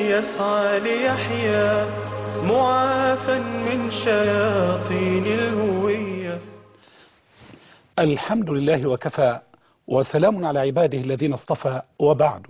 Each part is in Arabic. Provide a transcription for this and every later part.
يسعى ليحيا معافى من شياطين الهوية. الحمد لله وكفى وسلام على عباده الذين اصطفى، وبعد.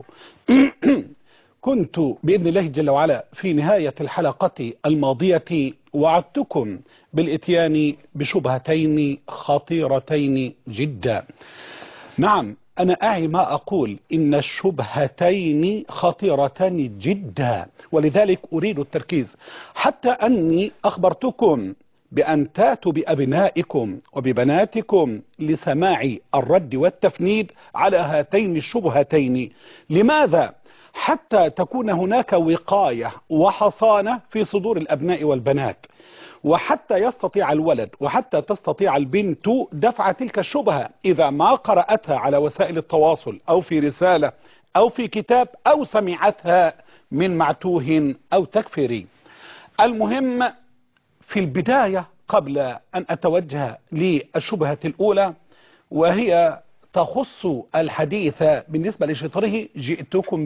كنت بإذن الله جل وعلا في نهاية الحلقة الماضية وعدتكم بالإتيان بشبهتين خطيرتين جدا. نعم، أنا أعي ما أقول، إن الشبهتين خطيرتان جدا، ولذلك أريد التركيز، حتى أني أخبرتكم بأن تاتوا بأبنائكم وببناتكم لسماع الرد والتفنيد على هاتين الشبهتين. لماذا؟ حتى تكون هناك وقاية وحصانة في صدور الأبناء والبنات، وحتى يستطيع الولد وحتى تستطيع البنت دفع تلك الشبهة إذا ما قرأتها على وسائل التواصل أو في رسالة أو في كتاب أو سمعتها من معتوه أو تكفيري. المهم في البداية، قبل أن أتوجه للشبهة الأولى وهي تخص الحديث بالنسبة لشطره، جئتكم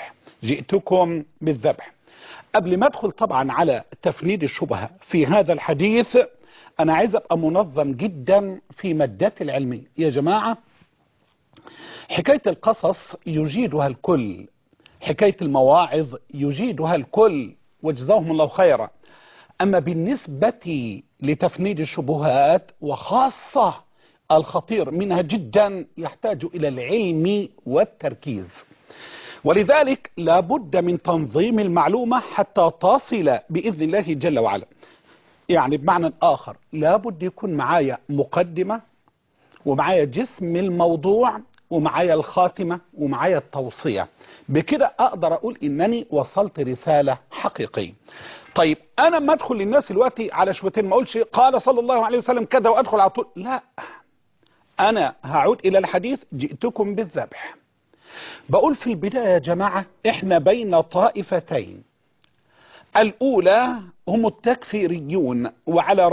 بالذبح. قبل ما أدخل طبعا على تفنيد الشبهة في هذا الحديث، أنا عايز أبقى منظم جدا في مادات العلمية يا جماعة. حكاية القصص يجيدها الكل، حكاية المواعظ يجيدها الكل، وجزاهم الله خيرا. أما بالنسبة لتفنيد الشبهات، وخاصة الخطير منها جدا، يحتاج إلى العلم والتركيز، ولذلك لابد من تنظيم المعلومة حتى تصل بإذن الله جل وعلا. يعني بمعنى آخر، لابد يكون معايا مقدمة، ومعايا جسم الموضوع، ومعايا الخاتمة، ومعايا التوصية. بكده أقدر أقول إنني وصلت رسالة حقيقية. طيب، أنا ما أدخل للناس دلوقتي على شويتين، ما أقولش قال صلى الله عليه وسلم كذا وأدخل على طول، لا، أنا هعود إلى الحديث جئتكم بالذبح. بقول في البداية يا جماعة، إحنا بين طائفتين. الأولى هم التكفيريون، وعلى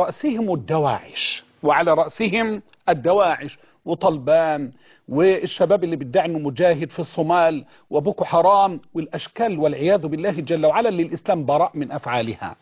رأسهم الدواعش وطلبان والشباب اللي بيدعي انه مجاهد في الصومال وبوكو حرام والأشكال، والعياذ بالله جل وعلا، للإسلام براء من أفعالها.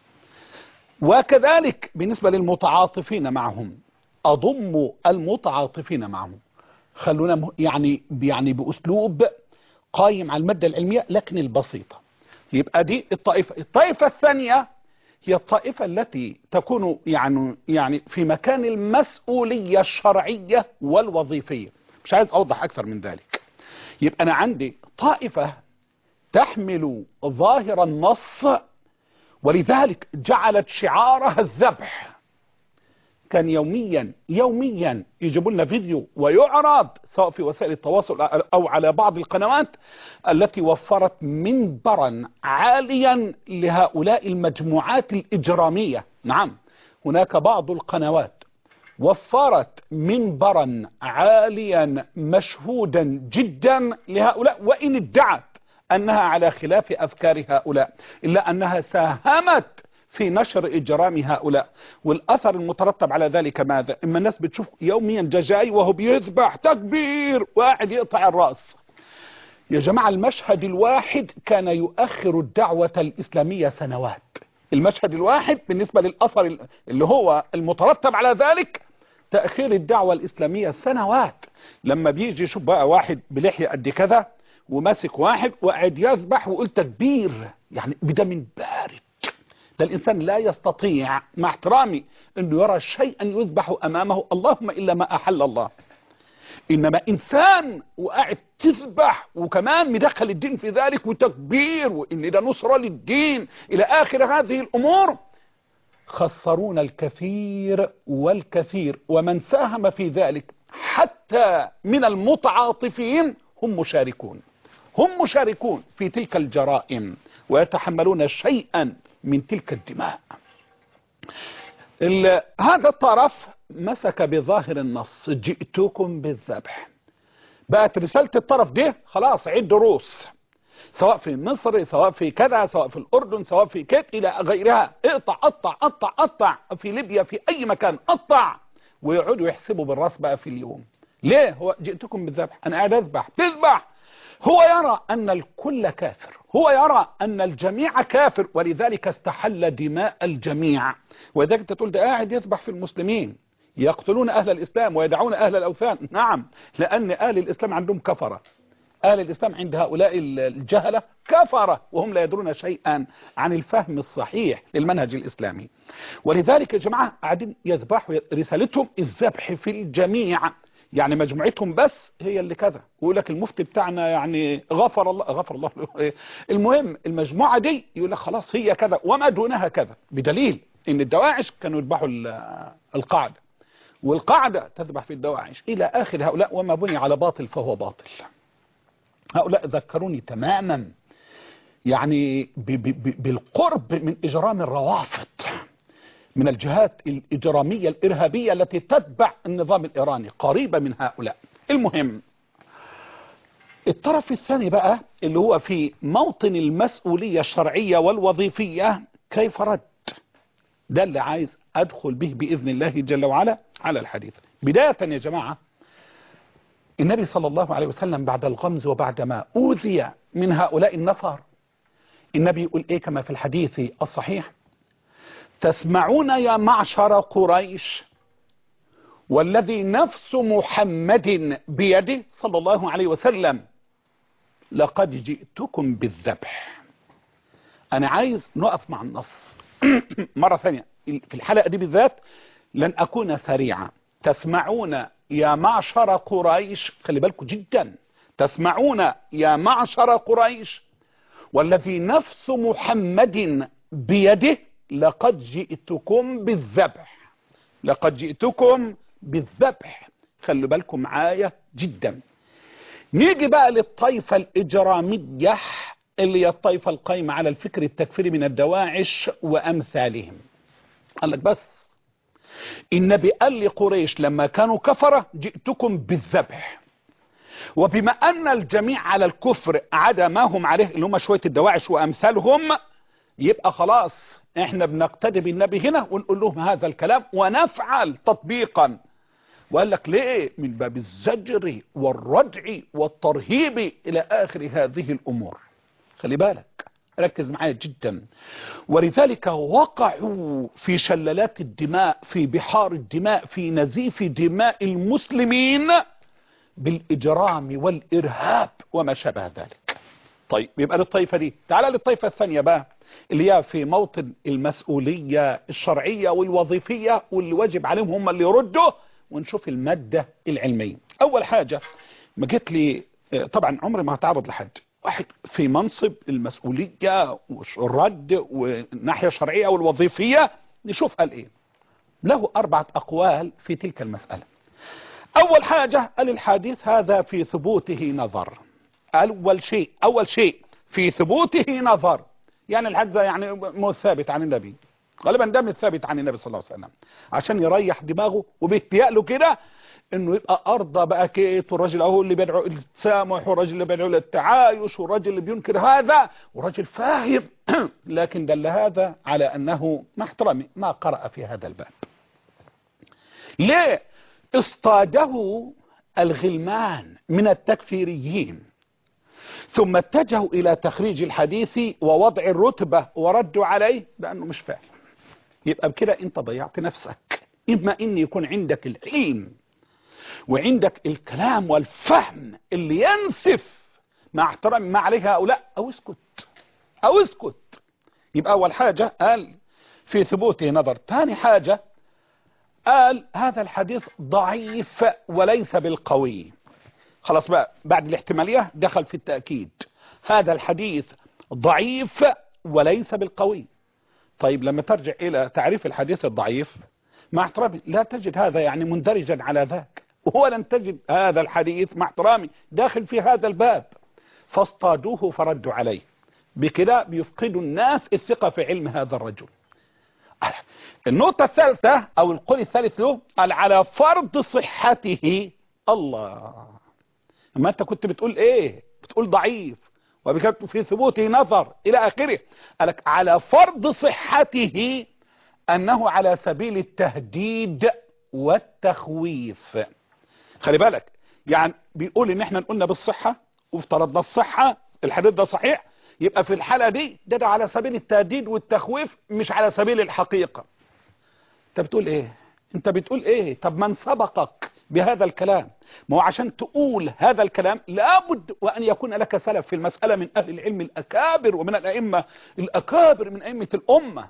وكذلك بالنسبة للمتعاطفين معهم، أضم المتعاطفين معهم. خلونا يعني بأسلوب قايم على المادة العلمية لكن البسيطة. يبقى دي الطائفة الثانية هي الطائفة التي تكون يعني في مكان المسؤولية الشرعية والوظيفية. مش عايز أوضح أكثر من ذلك. يبقى أنا عندي طائفة تحمل ظاهر النص، ولذلك جعلت شعارها الذبح. كان يوميا يجيبوا لنا فيديو ويعرض، سواء في وسائل التواصل أو على بعض القنوات التي وفرت منبرا عاليا لهؤلاء المجموعات الإجرامية. نعم، هناك بعض القنوات وفرت منبرا عاليا مشهودا جدا لهؤلاء، وإن ادعت أنها على خلاف أفكار هؤلاء، إلا أنها ساهمت في نشر إجرام هؤلاء. والأثر المترتب على ذلك ماذا؟ إما الناس بتشوف يوميا جاي وهو بيذبح تكبير وقاعد يقطع الرأس. يا جماعة، المشهد الواحد كان يؤخر الدعوة الإسلامية سنوات. المشهد الواحد بالنسبة للأثر اللي هو المترتب على ذلك، تأخير الدعوة الإسلامية سنوات. لما بيجي يشوف بقى واحد بلحية قد كذا وماسك واحد وقاعد يذبح ويقول تكبير، يعني بدم بارد. ده الإنسان لا يستطيع مع احترامي أنه يرى شيئا يذبح أمامه، اللهم إلا ما أحل الله. إنما إنسان وقاعد تذبح وكمان مدخل الدين في ذلك وتكبير وإن ده نصرة للدين إلى آخر هذه الأمور، خسرون الكثير والكثير. ومن ساهم في ذلك حتى من المتعاطفين هم مشاركون في تلك الجرائم، ويتحملون شيئا من تلك الدماء. هذا الطرف مسك بظاهر النص جئتكم بالذبح. بقت رسالة الطرف ده خلاص عيد دروس، سواء في مصر، سواء في كذا، سواء في الأردن، سواء في كت إلى غيرها. اقطع قطع قطع قطع، في ليبيا في أي مكان قطع، ويقعدوا يحسبوا بالراس بقى في اليوم. ليه؟ هو جئتكم بالذبح، أنا قاعد أذبح، تذبح هو يرى أن الكل كافر، هو يرى أن الجميع كافر، ولذلك استحل دماء الجميع. ولذلك أنت تقول ده قاعد يذبح في المسلمين، يقتلون أهل الإسلام ويدعون أهل الأوثان. نعم، لأن أهل الإسلام عندهم كفرة، أهل الإسلام عند هؤلاء الجهلة كفرة، وهم لا يدرون شيئا عن الفهم الصحيح للمنهج الإسلامي. ولذلك يا جماعة قاعدين يذبحوا، رسالتهم الذبح في الجميع، يعني مجموعتهم بس هي اللي كذا، ويقول لك المفتي بتاعنا يعني غفر الله له. المهم المجموعة دي يقول لك خلاص هي كذا وما دونها كذا، بدليل ان الدواعش كانوا يذبحوا القاعدة، والقاعدة تذبح في الدواعش إلى آخر هؤلاء. وما بني على باطل فهو باطل. هؤلاء ذكروني تماما يعني بالقرب من إجرام الروافض، من الجهات الإجرامية الإرهابية التي تتبع النظام الإيراني، قريبة من هؤلاء. المهم الطرف الثاني بقى اللي هو في موطن المسؤولية الشرعية والوظيفية كيف رد، ده اللي عايز أدخل به بإذن الله جل وعلا على الحديث. بداية يا جماعة، النبي صلى الله عليه وسلم بعد الغمز وبعد ما أوذي من هؤلاء النفر، النبي يقول إيه كما في الحديث الصحيح: تسمعون يا معشر قريش والذي نفس محمد بيده صلى الله عليه وسلم لقد جئتكم بالذبح. أنا عايز نقف مع النص مرة ثانية في الحلقة دي بالذات، لن أكون سريعا. تسمعون يا معشر قريش، خلي بالكم جدا، تسمعون يا معشر قريش والذي نفس محمد بيده لقد جئتكم بالذبح، لقد جئتكم بالذبح. خلوا بالكم معايا جدا. نيجي بقى للطائفة الإجرامية اللي هي الطائفة القائمة على الفكر التكفيري من الدواعش وأمثالهم. قال لك بس النبي قال لقريش لما كانوا كفرة جئتكم بالذبح، وبما أن الجميع على الكفر عدا ما هم عليه اللي هم شوية الدواعش وأمثالهم، يبقى خلاص احنا بنقتدي بالنبي هنا ونقول لهم هذا الكلام ونفعل تطبيقا. وقال لك ليه؟ من باب الزجر والردع والترهيب إلى آخر هذه الأمور. خلي بالك، ركز معايا جدا. ولذلك وقعوا في شلالات الدماء، في بحار الدماء، في نزيف دماء المسلمين بالإجرام والإرهاب وما شابه ذلك. طيب يبقى للطائفة دي. تعال للطائفة الثانية بقى اللي هي في موطن المسؤولية الشرعية والوظيفية، واللي واجب عليهم هم اللي يردوا، ونشوف المادة العلمية. أول حاجة ما جيت لي، طبعا عمري ما هتعرض لحد واحد في منصب المسؤولية والرد والناحية الشرعية والوظيفية، نشوف قال ايه. له 4 أقوال في تلك المسألة. أول حاجة قال الحديث هذا في ثبوته نظر. أول شيء في ثبوته نظر، يعني الحديث يعني مو ثابت عن النبي، غالبا ده مش ثابت عن النبي صلى الله عليه وسلم، عشان يريح دماغه وبيهتيأ له كده انه يبقى ارضى بقى كيت، والراجل اهو اللي بيدعو التسامح، والراجل اللي بيدعو للتعايش، والراجل اللي بينكر هذا، والراجل فاهم لكن دل هذا على انه مع احترامي ما قرأ في هذا الباب. ليه؟ اصطاده الغلمان من التكفيريين، ثم اتجهوا الى تخريج الحديث ووضع الرتبة وردوا عليه لانه مش فاهم. يبقى بكده انت ضيعت نفسك. اما ان يكون عندك العلم وعندك الكلام والفهم اللي ينسف مع احترام ما عليه هؤلاء، او اسكت. يبقى اول حاجة قال في ثبوته نظر. ثاني حاجة قال هذا الحديث ضعيف وليس بالقوي. خلاص بقى بعد الاحتمالية دخل في التأكيد، هذا الحديث ضعيف وليس بالقوي. طيب لما ترجع إلى تعريف الحديث الضعيف مع احترامي لا تجد هذا يعني مندرجا على ذاك، وهو لن تجد هذا الحديث مع احترامي داخل في هذا الباب، فاصطادوه فردوا عليه. بكده بيفقدوا الناس الثقة في علم هذا الرجل. النقطة الثالثة أو القول الثالث له قال على فرض صحته. الله، ما أنت كنت بتقول إيه؟ بتقول ضعيف وبكده في ثبوته نظر إلى آخره. قالك على فرض صحته أنه على سبيل التهديد والتخويف. خلي بالك، يعني بيقول إن إحنا قلنا بالصحة وافترضنا الصحة، الحديث ده صحيح، يبقى في الحالة دي ده على سبيل التهديد والتخويف مش على سبيل الحقيقة. انت بتقول ايه؟ انت بتقول ايه؟ طب من سبقك بهذا الكلام؟ ما هو عشان تقول هذا الكلام لابد وان يكون لك سلف في المسألة من اهل العلم الاكابر ومن الائمة الاكابر من ائمة الامة،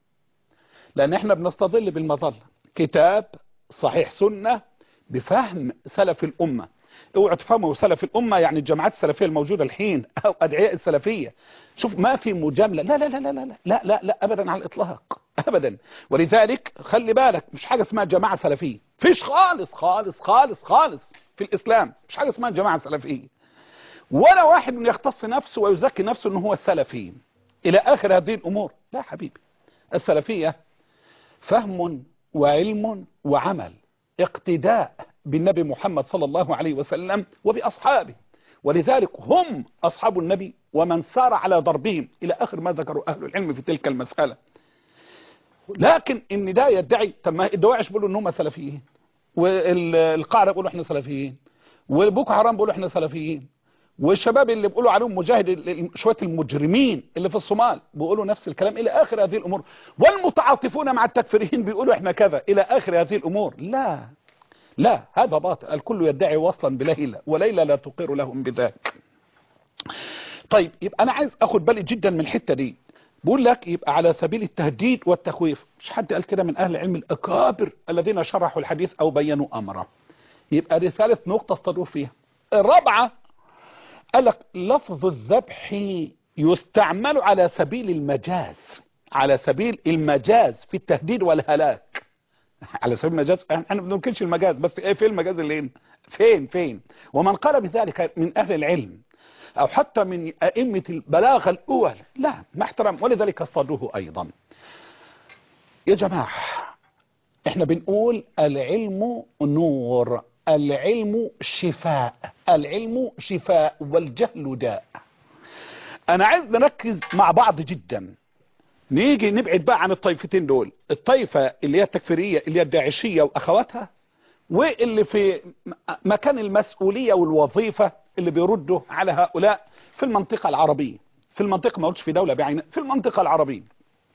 لان احنا بنستظل بالمظلة كتاب صحيح سنة بفهم سلف الامة. اوعوا تفهموا سلف الامة يعني الجماعات السلفية الموجودة الحين او ادعياء السلفية. شوف ما في مجاملة، لا لا لا لا لا لا لا لا ابدا على الاطلاق ابدا. ولذلك خلي بالك مش حاجة اسمها جماعة سلفية، فيش خالص خالص خالص خالص في الاسلام، مش حاجة اسمها جماعة سلفية، ولا واحد من يختص نفسه ويزكي نفسه انه هو السلفي الى اخر هذه الامور. لا حبيبي، السلفية فهم وعلم وعمل، اقتداء بالنبي محمد صلى الله عليه وسلم وبأصحابه، ولذلك هم أصحاب النبي ومن سار على ضربهم إلى آخر ما ذكروا أهل العلم في تلك المسألة. لكن إن ده يدعي، طب ما الدواعش بيقولوا إن هم سلفيين، والقاعدة بيقولوا إحنا سلفيين، والبوكو حرام بيقولوا إحنا سلفيين، والشباب اللي بيقولوا عليهم مجاهد شوية المجرمين اللي في الصومال بيقولوا نفس الكلام إلى آخر هذه الأمور، والمتعاطفون مع التكفيريين بيقولوا إحنا كذا إلى آخر هذه الأمور. لا لا، هذا باطل، الكل يدعي وصلا بليلى وليلى لا تقر لهم بذاك. طيب يبقى أنا عايز أخد بالي جدا من الحتة دي، بقول لك يبقى على سبيل التهديد والتخويف، مش حد قال كده من أهل العلم الأكابر الذين شرحوا الحديث أو بينوا أمره. يبقى دي ثالث نقطة استدور فيها. الرابعة قال لك لفظ الذبح يستعمل على سبيل المجاز، على سبيل المجاز في التهديد والهلاك، على سبيل المجاز. احنا ما بننكرش المجاز، بس ايه فين المجاز اللي هنا؟ فين ومن قال بذلك من اهل العلم او حتى من ائمة البلاغة الاول لا ما احترم، ولذلك اصطادوه ايضا. يا جماعة احنا بنقول العلم نور، العلم شفاء، العلم شفاء والجهل داء. انا عايز نركز مع بعض جدا، نيجي نبعد بقى عن الطائفتين دول، الطائفة اللي هي التكفيرية اللي هي الداعشية واخواتها، واللي في مكان المسؤولية والوظيفة اللي بيردوا على هؤلاء في المنطقة العربية، في المنطقة ما قلتش في دولة بعينها، في المنطقة العربية.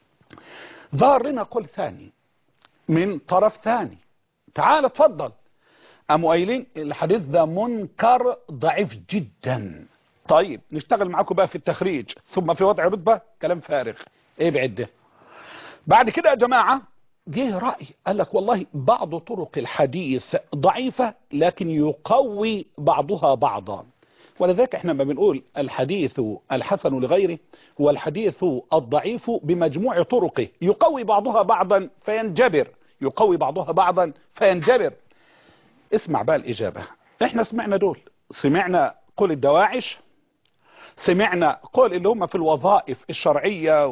ظهر لنا قول ثاني من طرف ثاني، تعال اتفضل، قاموا قايلين الحديث ده منكر ضعيف جدا. طيب نشتغل معاكم بقى في التخريج ثم في وضع رتبة، كلام فارغ، ايه بعد ده؟ بعد كده يا جماعة جه رأي قال لك والله بعض طرق الحديث ضعيفة لكن يقوي بعضها بعضا، ولذلك احنا ما بنقول الحديث الحسن لغيره هو الحديث الضعيف بمجموع طرقه يقوي بعضها بعضا فينجبر، يقوي بعضها بعضا فينجبر. اسمع بقى الإجابة، احنا سمعنا دول، سمعنا قول الدواعش، سمعنا قول اللي هم في الوظائف الشرعية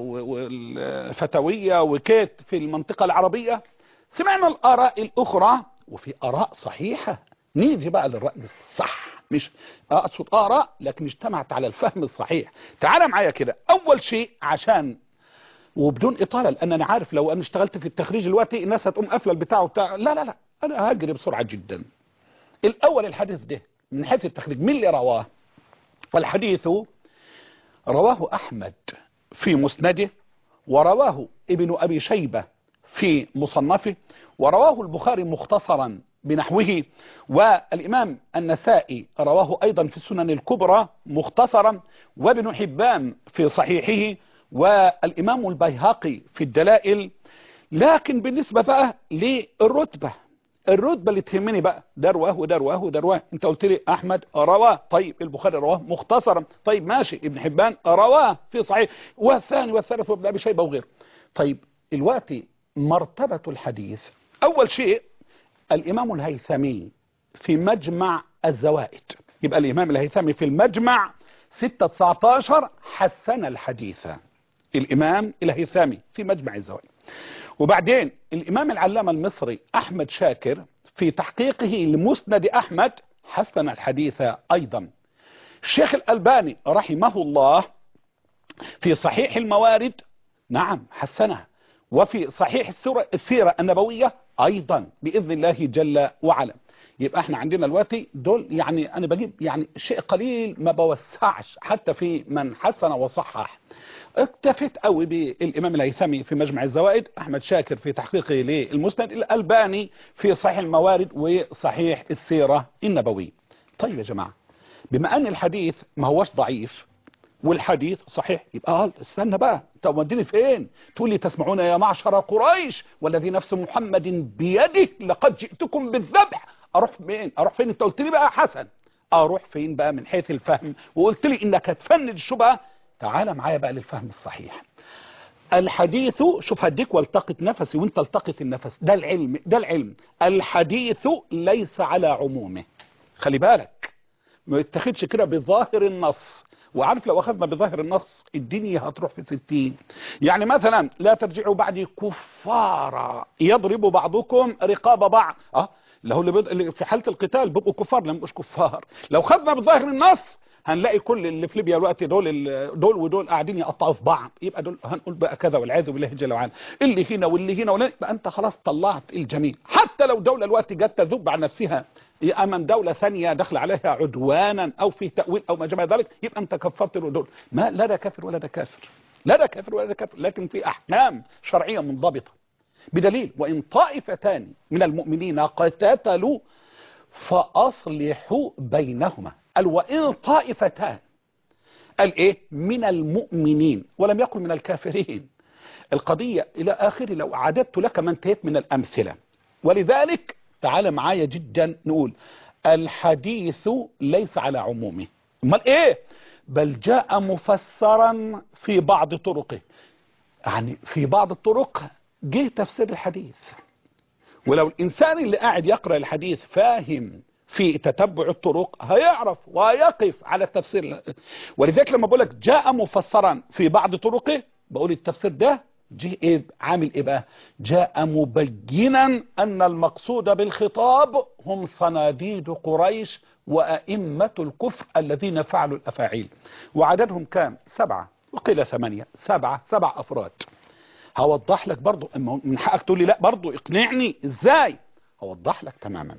والفتوية وكيت في المنطقة العربية، سمعنا الآراء الأخرى وفي آراء صحيحة. نيجي بقى للرأي الصح، مش أقصد آراء لكن اجتمعت على الفهم الصحيح. تعال معايا كده، أول شيء عشان وبدون إطالة، لأن أنا عارف لو أنا اشتغلت في التخريج دلوقتي الناس هتقوم قافلة البتاع وبتاع، لا لا لا أنا هجري بسرعة جدا. الأول الحديث ده من حيث التخريج مين اللي رواه؟ والحديث رواه أحمد في مسنده، ورواه ابن أبي شيبة في مصنفه، ورواه البخاري مختصرا بنحوه، والإمام النسائي رواه أيضا في السنن الكبرى مختصرا، وابن حبان في صحيحه، والإمام البيهقي في الدلائل. لكن بالنسبة بقى للرتبة، الرتبة اللي تهمني بقى ده رواه وده رواه وده رواه، انت قلت لي احمد رواه، طيب البخاري رواه مختصرا، طيب ماشي، ابن حبان رواه في صحيح، والثاني والثالث وابن ابي شيبه وغيره. طيب دلوقتي مرتبة الحديث، اول شيء الامام الهيثمي في مجمع الزوائد، يبقى الامام الهيثمي في المجمع 6/19 حسن الحديث، الامام الهيثمي في مجمع الزوائد. وبعدين الإمام العلامة المصري أحمد شاكر في تحقيقه لمسند أحمد حسن الحديث أيضا. الشيخ الألباني رحمه الله في صحيح الموارد نعم حسنها، وفي صحيح السيرة النبوية أيضا بإذن الله جل وعلا. يبقى احنا عندنا دلوقتي دول، يعني انا بجيب يعني شيء قليل ما بوسعش حتى في من حسن وصحح. اكتفيت قوي بالامام الهيثمي في مجمع الزوائد، احمد شاكر في تحقيقه للمسند، الالباني في صحيح الموارد وصحيح السيرة النبوية. طيب يا جماعة، بما ان الحديث ما هوش ضعيف والحديث صحيح، يبقى استنى بقى، انت وديني فين؟ تقول لي تسمعون يا معشر قريش والذي نفس محمد بيده لقد جئتكم بالذبح. اروح فين؟ اروح فين؟ انت قلت لي بقى حسن، اروح فين بقى من حيث الفهم؟ وقلت لي انك هتفند الشبهه. تعال معايا بقى للفهم الصحيح. الحديث، شوف هديك والتقط نفسي وانت التقط النفس، ده العلم، ده العلم. الحديث ليس على عمومه، خلي بالك، ما يتخذش كده بظاهر النص. وعارف لو اخذنا بظاهر النص الدنيا هتروح في 60. يعني مثلا لا ترجعوا بعدي كفارا يضرب بعضكم رقاب بعض، اللي في حالة القتال بيبقوا كفار، لا مش كفار. لو خدنا بظاهر النص هنلاقي كل اللي في ليبيا الوقت دول ودول قاعدين يقطعوا في بعض، يبقى دول هنقول بقى كذا والعياذ بالله جل وعلا، اللي هنا واللي هنا واللي، يبقى انت خلاص طلعت الجميع. حتى لو دولة الوقت جت تذب عن نفسها امام دولة ثانية دخل عليها عدوانا او في تأويل او ما شابه ذلك، يبقى انت كفرت دول. ما لا ده كافر ولا ده كافر، لا ده كافر ولا ده كافر، لكن في احكام شرعية منضبطة بدليل: وان طائفتان من المؤمنين قتتلوا فاصلحوا بينهما. قال وان طائفتان، قال ايه؟ من المؤمنين، ولم يقل من الكافرين. القضية الى اخره لو عددت لك ما انتهيت من الامثلة. ولذلك تعال معايا جدا نقول الحديث ليس على عمومه. امال ايه؟ بل جاء مفسرا في بعض طرقه. يعني في بعض الطرق جه تفسير الحديث، ولو الانسان اللي قاعد يقرأ الحديث فاهم في تتبع الطرق هيعرف ويقف على التفسير. ولذلك لما بقول لك جاء مفسرا في بعض طرقه، بقول التفسير ده جه ايه؟ عامل ايه بقى؟ جاء مبينا ان المقصود بالخطاب هم صناديد قريش وائمة الكفر الذين فعلوا الافاعيل. وعددهم كام؟ 7 وقيل 8، 7 افراد. هوضح لك برضو، اما من حقك تقول لي لا برضو اقنعني ازاي، هوضح لك تماما.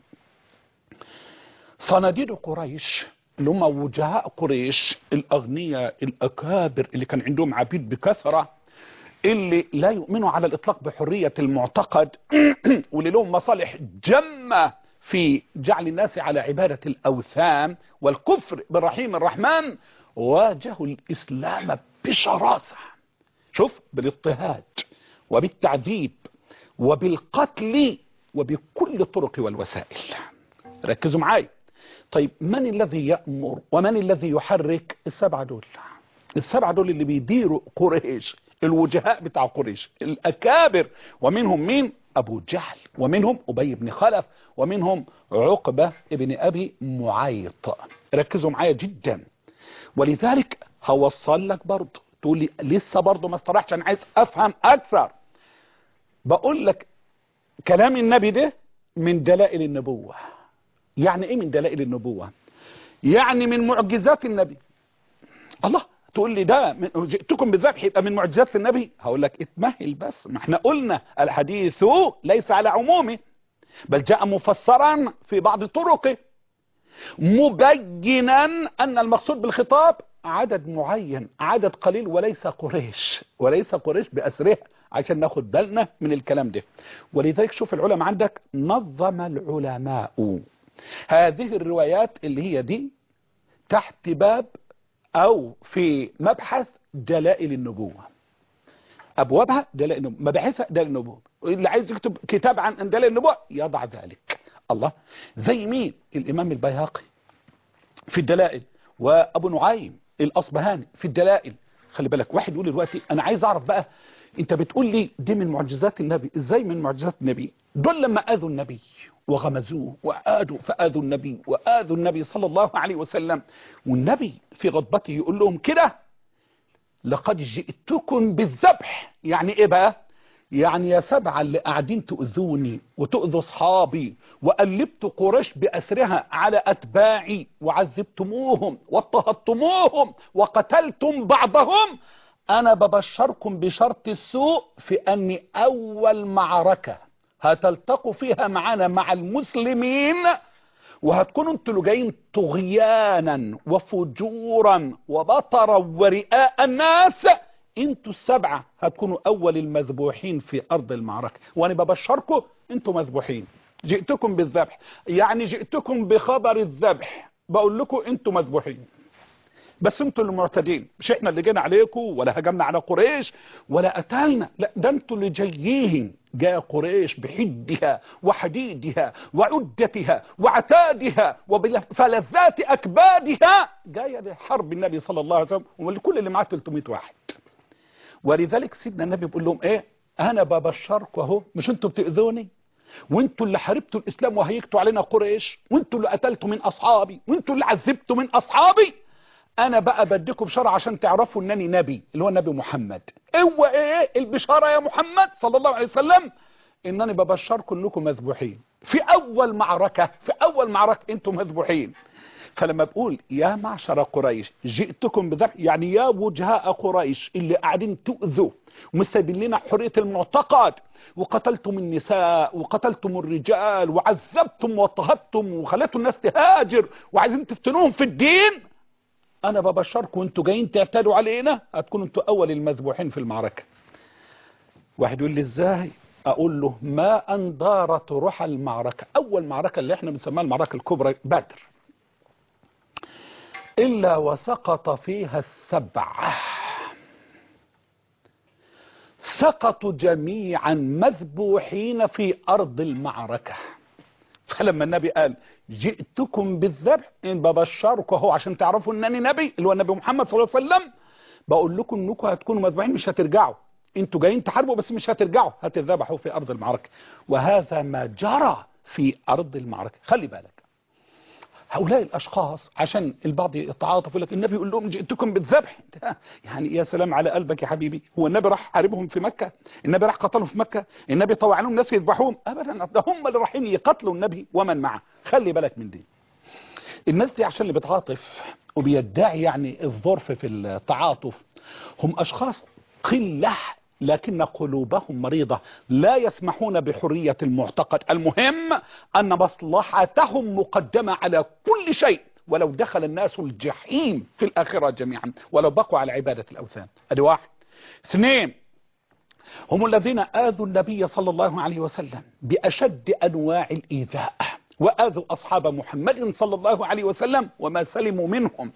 صناديد قريش اللي هم وجهاء قريش، الاغنياء الاكابر اللي كان عندهم عبيد بكثرة، اللي لا يؤمنوا على الاطلاق بحرية المعتقد واللي لهم مصالح جمة في جعل الناس على عبادة الاوثان والكفر بالرحيم الرحمن، واجهوا الاسلام بشراسة. شوف، بالاضطهاد وبالتعذيب وبالقتل وبكل الطرق والوسائل. ركزوا معايا. طيب من الذي يأمر ومن الذي يحرك؟ السبعة دول. السبعة دول اللي بيديروا قريش، الوجهاء بتاع قريش الأكابر. ومنهم مين؟ أبو جهل، ومنهم أبي بن خلف، ومنهم عقبة ابن أبي معيط. ركزوا معايا جدا. ولذلك هوصل لك برضه، تقول لي لسه برضه ما استرحتش، انا عايز افهم اكثر. بقول لك كلام النبي ده من دلائل النبوة. يعني ايه من دلائل النبوة؟ يعني من معجزات النبي. الله، تقول لي ده جئتكم بالذبح يبقى من معجزات النبي؟ هقول لك اتمهل بس، ما احنا قلنا الحديث ليس على عمومه، بل جاء مفسرا في بعض طرقه مبينا ان المقصود بالخطاب عدد معين، عدد قليل، وليس قريش، وليس قريش بأسرها، عشان ناخد بالنا من الكلام ده. ولذلك شوف العلماء عندك، نظم العلماء هذه الروايات اللي هي دي تحت باب او في مبحث دلائل النبوة. ابوابها دلائل النبوة، مباحثها دلائل النبوة. اللي عايز يكتب كتاب عن دلائل النبوة يضع ذلك. الله، زي مين؟ الامام البيهقي في الدلائل، وابو نعيم الاصبهاني في الدلائل. خلي بالك، واحد يقول دلوقتي انا عايز اعرف بقى، انت بتقول لي دي من معجزات النبي، ازاي من معجزات النبي؟ دول لما اذوا النبي وغمزوه فاذوا النبي واذوا النبي صلى الله عليه وسلم، والنبي في غضبته يقول لهم كده: لقد جئتكم بالذبح. يعني ايه بقى؟ يعني يا سبعة اللي قاعدين تؤذوني وتؤذوا اصحابي وقلبت قريش بأسرها على أتباعي وعذبتموهم واضطهدتموهم وقتلتم بعضهم، أنا ببشركم بشرط السوء في أني أول معركة هتلتقوا فيها معنا مع المسلمين وهتكونوا انتوا اللي جايين طغيانا وفجورا وبطرا ورئاء الناس، انتوا السبعة هتكونوا اول المذبوحين في ارض المعركة. وانا ببشركم انتوا مذبوحين، جئتكم بالذبح، يعني جئتكم بخبر الذبح، بقول لكم انتوا مذبوحين، بس انتوا اللي معتدين، مش احنا اللي جينا عليكم ولا هجمنا على قريش ولا قتلنا، لا ده انتوا اللي جايين. جاء قريش بحدها وحديدها وعدتها وعتادها وفلذات اكبادها جايه لحرب النبي صلى الله عليه وسلم، وكل اللي معاه 300 واحد. ولذلك سيدنا النبي بيقول لهم ايه؟ انا ببشركم اهو، مش انتوا بتاذوني، وانتوا اللي حاربتوا الاسلام وهيجتوا علينا قريش، وانتوا اللي قتلتوا من اصحابي، وانتوا اللي عذبتوا من اصحابي. انا بقى بديكم بشارة عشان تعرفوا انني نبي، اللي هو النبي محمد. هو ايه البشارة يا محمد صلى الله عليه وسلم؟ انني ببشركم انكم مذبوحين في اول معركة، في اول معركة انتم مذبوحين. فلما بقول يا معشر قريش جئتكم بذبح، يعني يا وجهاء قريش اللي قاعدين تؤذوا ومش سايبين لنا حرية المعتقد، وقتلتم النساء وقتلتم الرجال وعذبتم واضطهدتم وخليتوا الناس تهاجر وعايزين تفتنوهم في الدين، انا ببشركم انتوا جايين تعتدوا علينا، هتكونوا انتوا اول المذبوحين في المعركة. واحد يقول لي ازاي؟ اقول له ما ان دارت روح المعركة، اول معركة اللي احنا بنسميها المعركة الكبرى بدر، الا وسقط فيها السبعة، سقطوا جميعا مذبوحين في ارض المعركة. فلما النبي قال جئتكم بالذبح، ان ببشركم اهو عشان تعرفوا انني نبي، اللي هو النبي محمد صلى الله عليه وسلم، بقول لكم انكم هتكونوا مذبوحين، مش هترجعوا، انتوا جايين تحاربوا بس مش هترجعوا، هتذبحوا في ارض المعركة. وهذا ما جرى في ارض المعركة. خلي بالك هؤلاء الاشخاص، عشان البعض يتعاطف يقول لك النبي يقول لهم جئتكم بالذبح، يعني يا سلام على قلبك يا حبيبي، هو النبي راح حاربهم في مكة؟ النبي راح قتلهم في مكة؟ النبي طوع لهم ناس يذبحوهم؟ ابدا، ده هم اللي رايحين يقتلوا النبي ومن معه. خلي بالك من دي. الناس دي عشان اللي بتعاطف وبيدعي يعني الظرف في التعاطف، هم اشخاص قلة لكن قلوبهم مريضة، لا يسمحون بحرية المعتقد. المهم أن مصلحتهم مقدمة على كل شيء، ولو دخل الناس الجحيم في الآخرة جميعا ولو بقوا على عبادة الأوثان. ادي واحد. اثنين، هم الذين آذوا النبي صلى الله عليه وسلم بأشد أنواع الإيذاء، وآذوا أصحاب محمد صلى الله عليه وسلم وما سلموا منهم.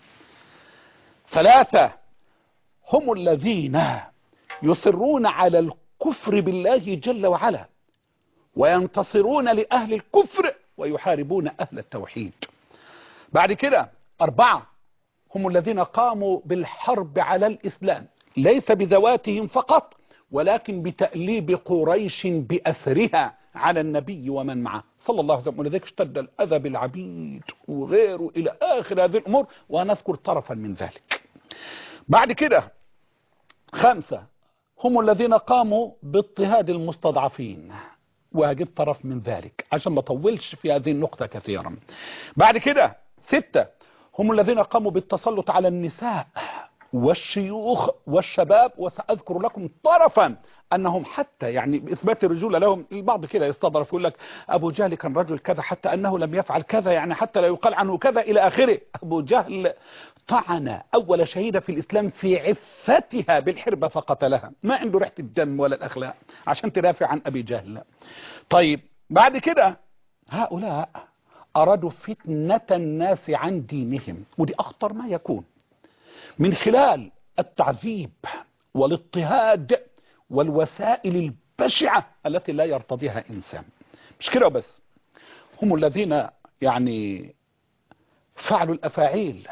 ثلاثة، هم الذين يصرون على الكفر بالله جل وعلا وينتصرون لأهل الكفر ويحاربون أهل التوحيد. بعد كده أربعة، هم الذين قاموا بالحرب على الإسلام، ليس بذواتهم فقط ولكن بتأليب قريش بأسرها على النبي ومن معه صلى الله عليه وسلم. ولذلك اشتد الأذى بالعبيد وغيره إلى آخر هذه الأمور، ونذكر طرفا من ذلك. بعد كده خمسة، هم الذين قاموا باضطهاد المستضعفين، وهجيب طرف من ذلك عشان ما اطولش في هذه النقطة كثيرا. بعد كده ستة، هم الذين قاموا بالتسلط على النساء والشيوخ والشباب، وسأذكر لكم طرفا أنهم حتى يعني بإثبات الرجولة لهم، البعض كده يستظرف يقول لك أبو جهل كان رجل كذا حتى أنه لم يفعل كذا، يعني حتى لا يقال عنه كذا إلى آخره. أبو جهل طعن أول شهيدة في الإسلام في عفتها بالحربة فقتلها، ما عنده ريحة الدم ولا الأخلاق عشان تدافع عن أبي جهل. طيب بعد كده هؤلاء أرادوا فتنة الناس عن دينهم، ودي أخطر ما يكون، من خلال التعذيب والاضطهاد والوسائل البشعة التي لا يرتضيها إنسان. مش كده بس، هم الذين يعني فعلوا الأفاعيل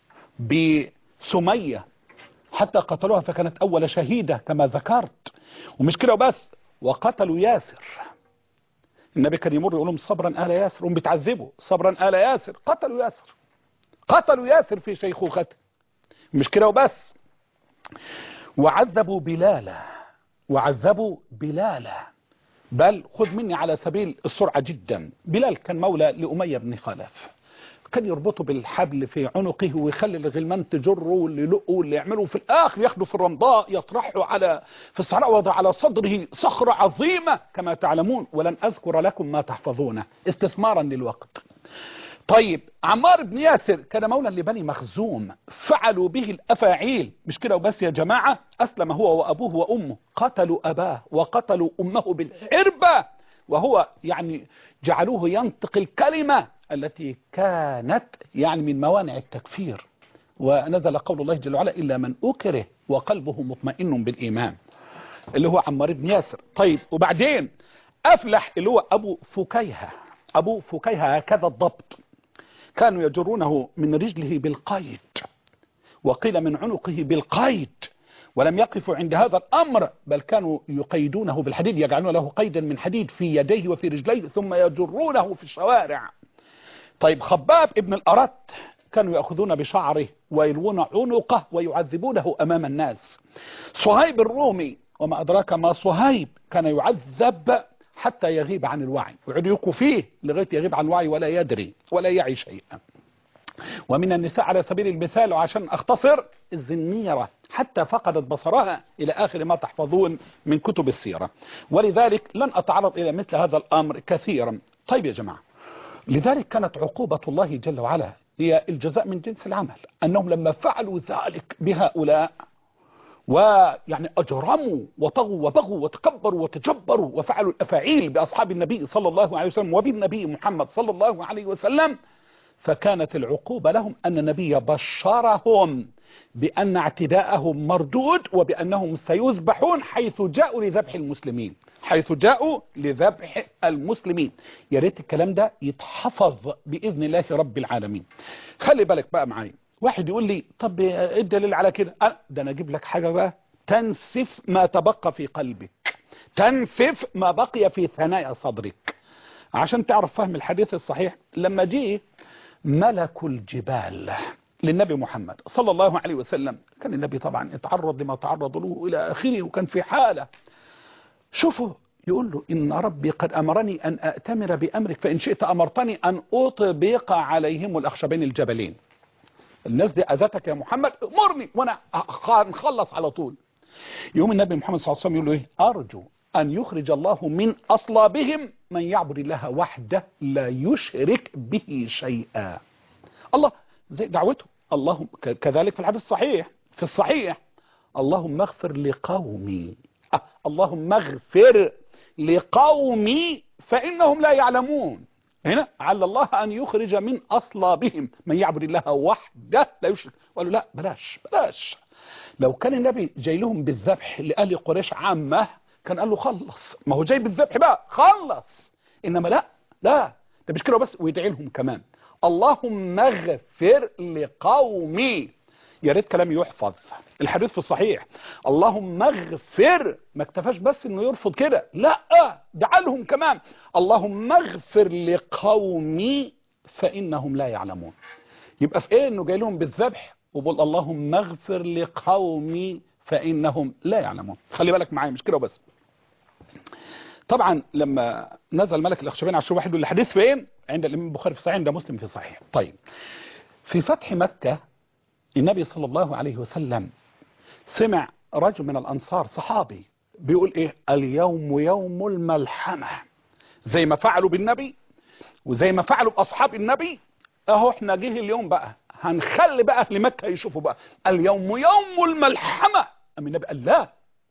بسمية حتى قتلوها فكانت أول شهيدة كما ذكرت. ومش كده بس، وقتلوا ياسر. النبي كان يمر يقول لهم صبرا آل ياسر، هم بتعذبوا صبرا آل ياسر. قتلوا ياسر، قتلوا ياسر في شيخوخته. مش كده وبس، وعذبوا بلالا، وعذبوا بلالا. بل خذ مني على سبيل السرعة جدا، بلال كان مولى لأمية بن خلف، كان يربطه بالحبل في عنقه ويخلي الغلمان تجره واللي يلقه واللي يعمله، في الآخر ياخده في الرمضاء يطرحه في الصحراء، وضع على صدره صخرة عظيمة كما تعلمون، ولن أذكر لكم ما تحفظونه استثمارا للوقت. طيب عمار بن ياسر كان مولى لبني مخزوم، فعلوا به الأفاعيل. مش كده وبس يا جماعة، أسلم هو وأبوه وأمه، قتلوا أباه وقتلوا أمه بالحربة، وهو يعني جعلوه ينطق الكلمة التي كانت يعني من موانع التكفير. ونزل قول الله جل وعلا إلا من أكره وقلبه مطمئن بالإيمان، اللي هو عمار بن ياسر. طيب وبعدين أفلح اللي هو أبو فكيهة. أبو فكيهة هكذا الضبط، كانوا يجرونه من رجله بالقيد، وقيل من عنقه بالقيد، ولم يقفوا عند هذا الأمر، بل كانوا يقيدونه بالحديد، يجعلون له قيدا من حديد في يديه وفي رجليه ثم يجرونه في الشوارع. طيب خباب ابن الأرت كانوا يأخذون بشعره ويلوون عنقه ويعذبونه أمام الناس. صهيب الرومي وما أدراك ما صهيب، كان يعذب حتى يغيب عن الوعي، ويعديكوا فيه لغاية يغيب عن الوعي ولا يدري ولا يعي شيئا. ومن النساء على سبيل المثال، وعشان أختصر، الزنيرة حتى فقدت بصرها إلى آخر ما تحفظون من كتب السيرة، ولذلك لن أتعرض إلى مثل هذا الأمر كثيرا. طيب يا جماعة، لذلك كانت عقوبة الله جل وعلا هي الجزاء من جنس العمل، أنهم لما فعلوا ذلك بهؤلاء ويعني أجرموا وطغوا وبغوا وتكبروا وتجبروا وفعلوا الأفاعيل بأصحاب النبي صلى الله عليه وسلم وبالنبي محمد صلى الله عليه وسلم، فكانت العقوبة لهم أن النبي بشرهم بأن اعتداءهم مردود، وبأنهم سيذبحون حيث جاءوا لذبح المسلمين، حيث جاءوا لذبح المسلمين. يا ريت الكلام ده يتحفظ بإذن الله رب العالمين. خلي بالك بقى معايا، واحد يقول لي طب ايه الدليل على كده؟ ده انا اجيب لك حاجة بقى تنسف ما تبقى في قلبك، تنسف ما بقي في ثنايا صدرك، عشان تعرف فهم الحديث الصحيح. لما جه ملك الجبال للنبي محمد صلى الله عليه وسلم، كان النبي طبعا اتعرض لما تعرض له إلى آخره، وكان في حالة. شوفوا يقول له إن ربي قد أمرني أن أأتمر بأمرك فإن شئت أمرتني أن أطبق عليهم الأخشبين الجبلين. الناس دي أذتك يا محمد، أمرني وأنا نخلص على طول. يوم النبي محمد صلى الله عليه وسلم يقول له إيه؟ أرجو أن يخرج الله من أصلابهم من يعبد الله وحده لا يشرك به شيئا. الله زي دعوته، اللهم كذلك في الحديث الصحيح في الصحيح، اللهم اغفر لقومي، اللهم اغفر لقومي فإنهم لا يعلمون. هنا على الله أن يخرج من أصلابهم من يعبد الله وحده لا يشرك. قالوا لا بلاش. لو كان النبي جاي لهم بالذبح لأهل قريش عامة كان قال له خلص، ما هو جاي بالذبح بقى خلص. إنما لا ده مش كده بس، ويدعي لهم كمان اللهم اغفر لقومي. يا ريت كلام يحفظ. الحديث في الصحيح، اللهم اغفر، ما اكتفاش بس انه يرفض كده، لا دعا لهم كمان اللهم اغفر لقومي فانهم لا يعلمون. يبقى في ايه انه جاي لهم بالذبح وبقول اللهم اغفر لقومي فانهم لا يعلمون. خلي بالك معايا، مش كده بس. طبعا لما نزل ملك الاخشبين على الشيء واحد، الحديث فين؟ عند الامام البخاري في صحيح، عند مسلم في صحيح. طيب في فتح مكة النبي صلى الله عليه وسلم سمع رجل من الأنصار صحابي بيقول ايه؟ اليوم يوم الملحمة، زي ما فعلوا بالنبي وزي ما فعلوا بأصحاب النبي، اهو احنا جه اليوم بقى هنخلي بقى أهل مكة يشوفوا بقى اليوم يوم الملحمة. أم النبي قال لا،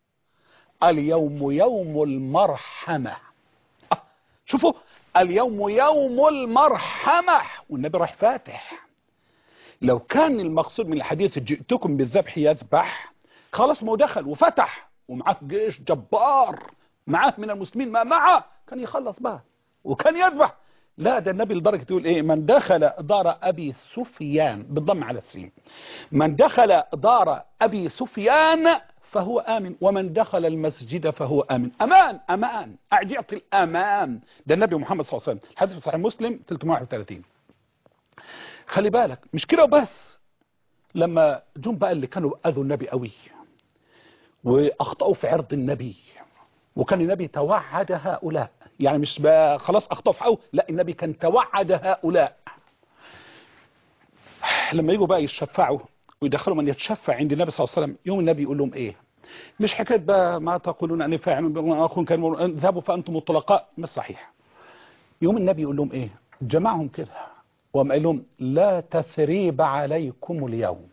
اليوم يوم المرحمة. شوفوا، اليوم يوم المرحمة، والنبي راح فاتح. لو كان المقصود من الحديث جئتكم بالذبح يذبح، خلاص ما هو دخل وفتح ومعاه جيش جبار، معاه من المسلمين ما معه، كان يخلص بقى وكان يذبح. لا، ده النبي لدرجة يقول ايه؟ من دخل دار ابي سفيان، بالضم على السين، من دخل دار ابي سفيان فهو آمن، ومن دخل المسجد فهو آمن. أمان قاعد يعطي الأمان. ده النبي محمد صلى الله عليه وسلم، الحديث في صحيح مسلم 331. خلي بالك مش كده بس، لما جم بقى اللي كانوا أذوا النبي قوي وأخطأوا في عرض النبي، وكان النبي توعد هؤلاء، يعني مش بقى خلاص أخطأوا في لا، النبي كان توعد هؤلاء لما يجوا بقى يتشفعوا ويدخلوا من يتشفع عند النبي صلى الله عليه وسلم، يوم النبي يقول لهم ايه؟ مش حكايه بقى ما تقولون اني فاعل بما اخون كان اذهبوا فانتم الطلقاء، مش صحيح. يوم النبي يقول لهم ايه؟ جمعهم كده وقام قال لهم لا تثريب عليكم اليوم.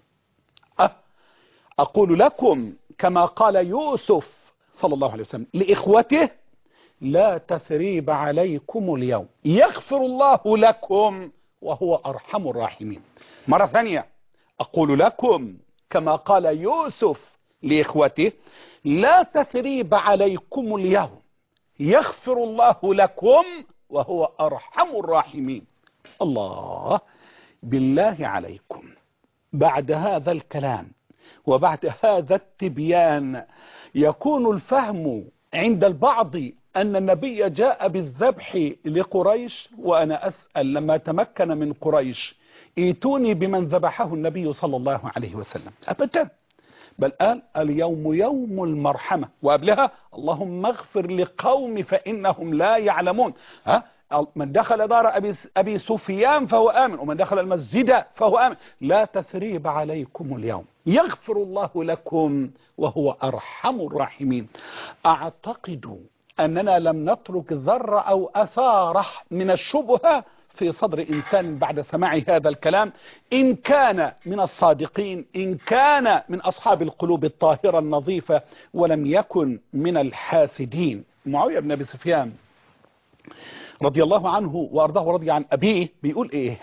أقول لكم كما قال يوسف صلى الله عليه وسلم لإخوته لا تثريب عليكم اليوم يغفر الله لكم وهو أرحم الراحمين. مرة ثانية أقول لكم كما قال يوسف لإخوته لا تثريب عليكم اليوم يغفر الله لكم وهو أرحم الراحمين. الله، بالله عليكم بعد هذا الكلام وبعد هذا التبيان يكون الفهم عند البعض أن النبي جاء بالذبح لقريش، وأنا أسأل لما تمكن من قريش ايتوني بمن ذبحه النبي صلى الله عليه وسلم، أبدا، بل قال اليوم يوم المرحمة، وقبلها اللهم اغفر لقوم فإنهم لا يعلمون. من دخل دار أبي سفيان فهو آمن، ومن دخل المسجد فهو آمن. لا تثريب عليكم اليوم يغفر الله لكم وهو أرحم الراحمين. أعتقد أننا لم نترك ذرة أو أثارة من الشبهة في صدر إنسان بعد سماع هذا الكلام، إن كان من الصادقين، إن كان من أصحاب القلوب الطاهرة النظيفة، ولم يكن من الحاسدين. معاوية بن أبي سفيان رضي الله عنه وأرضاه ورضي عن أبيه بيقول إيه؟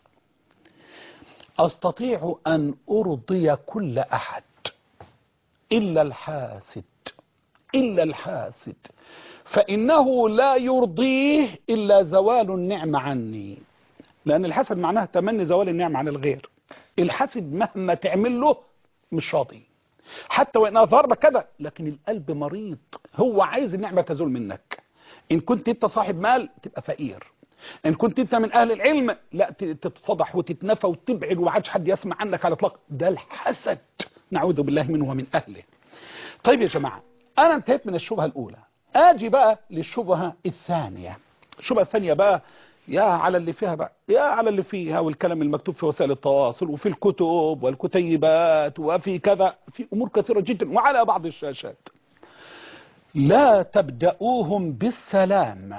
أستطيع أن أرضي كل أحد إلا الحاسد، إلا الحاسد، فإنه لا يرضيه إلا زوال النعمة عني. لأن الحسد معناه تمني زوال النعمة عن الغير. الحسد مهما تعمل له مش راضي، حتى وإن أظهر لك كده، لكن القلب مريض، هو عايز النعمة تزول منك. إن كنت أنت صاحب مال تبقى فقير، إن كنت أنت من أهل العلم لا تتفضح وتتنفى وتبعد وعادش حد يسمع عنك على الإطلاق. ده الحسد، نعوذ بالله منه ومن أهله. طيب يا جماعة، أنا انتهيت من الشبهة الأولى، آجي بقى للشبهة الثانية. الشبهة الثانية بقى يا على اللي فيها بقى، يا على اللي فيها والكلام المكتوب في وسائل التواصل وفي الكتب والكتيبات وفي كذا، في أمور كثيرة جدا وعلى بعض الشاشات. لا تبدأوهم بالسلام،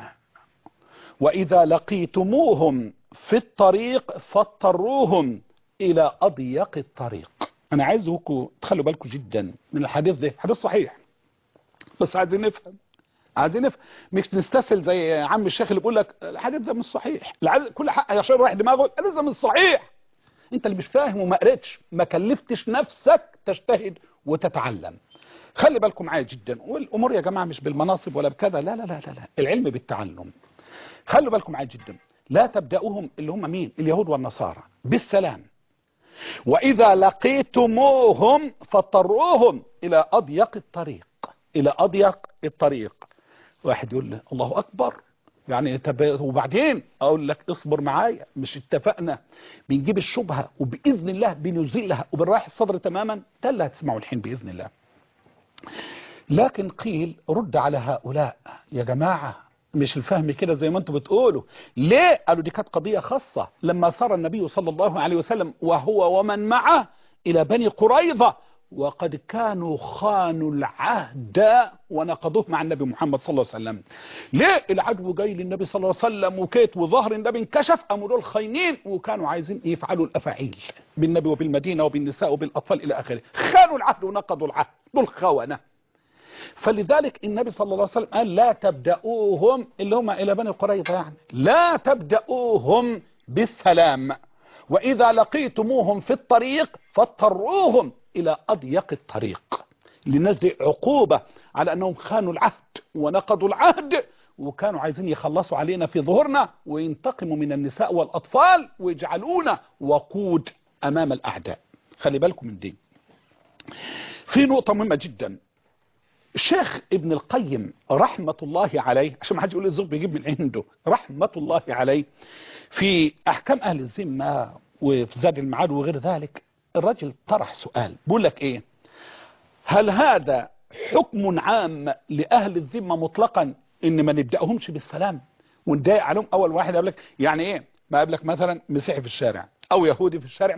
وإذا لقيتموهم في الطريق فاضطروهم إلى أضيق الطريق. أنا عايزكم تخلوا بالكم جدا من الحديث ده، حديث صحيح، بس عايزين نفهم، عايزين نفهم، مش نستسهل زي عم الشيخ اللي بيقول لك الحديث ده مش صحيح، كل حق يشير واحد دماغه الحديث ده مش صحيح. انت اللي مش فاهم وما قريتش، ما كلفتش نفسك تجتهد وتتعلم. خلي بالكم معايا جدا، والامور يا جماعه مش بالمناصب ولا بكذا، لا لا لا لا, لا. العلم بالتعلم. خلوا بالكم معايا جدا، لا تبدأوهم اللي هم مين؟ اليهود والنصارى بالسلام، وإذا لقيتموهم فاضطروهم إلى أضيق الطريق، إلى أضيق الطريق. واحد يقول لي الله أكبر، يعني وبعدين أقول لك اصبر معايا، مش اتفقنا بنجيب الشبهة وبإذن الله بنزيلها وبنراح الصدر تماما؟ ده اللي هتسمعوا الحين بإذن الله. لكن قيل رد على هؤلاء يا جماعة، مش الفهم كده زي ما انتم بتقولوا. ليه؟ قالوا دي كانت قضية خاصة لما صار النبي صلى الله عليه وسلم وهو ومن معه إلى بني قريظة، وقد كانوا خانوا العهد ونقضوه مع النبي محمد صلى الله عليه وسلم. ليه؟ العدو جاي للنبي صلى الله عليه وسلم وكيت وظهر النبي انكشف، قاموا دول خاينين وكانوا عايزين يفعلوا الأفاعيل بالنبي وبالمدينة وبالنساء وبالأطفال إلى آخره، خانوا العهد ونقضوا العهد، دول خونة. فلذلك النبي صلى الله عليه وسلم قال لا تبدأوهم، اللي هم إلى بني قريظة، يعني لا تبدأوهم بالسلام، وإذا لقيتموهم في الطريق فاضطروهم إلى أضيق الطريق. للناس دي عقوبة على أنهم خانوا العهد ونقضوا العهد، وكانوا عايزين يخلصوا علينا في ظهورنا وينتقموا من النساء والأطفال ويجعلونا وقود أمام الأعداء. خلي بالكم من دي. في نقطة مهمة جدا، الشيخ ابن القيم رحمة الله عليه، عشان ما حد يقول الزوج بيجيب من عنده، رحمة الله عليه، في أحكام أهل الذمة وفي زاد المعاد وغير ذلك، الرجل طرح سؤال بيقول لك إيه؟ هل هذا حكم عام لأهل الذمة مطلقا إن ما نبدأهمش بالسلام ونضايق عليهم؟ أول واحد قال لك يعني إيه؟ ما قابلك مثلا مسيحي في الشارع أو يهودي في الشارع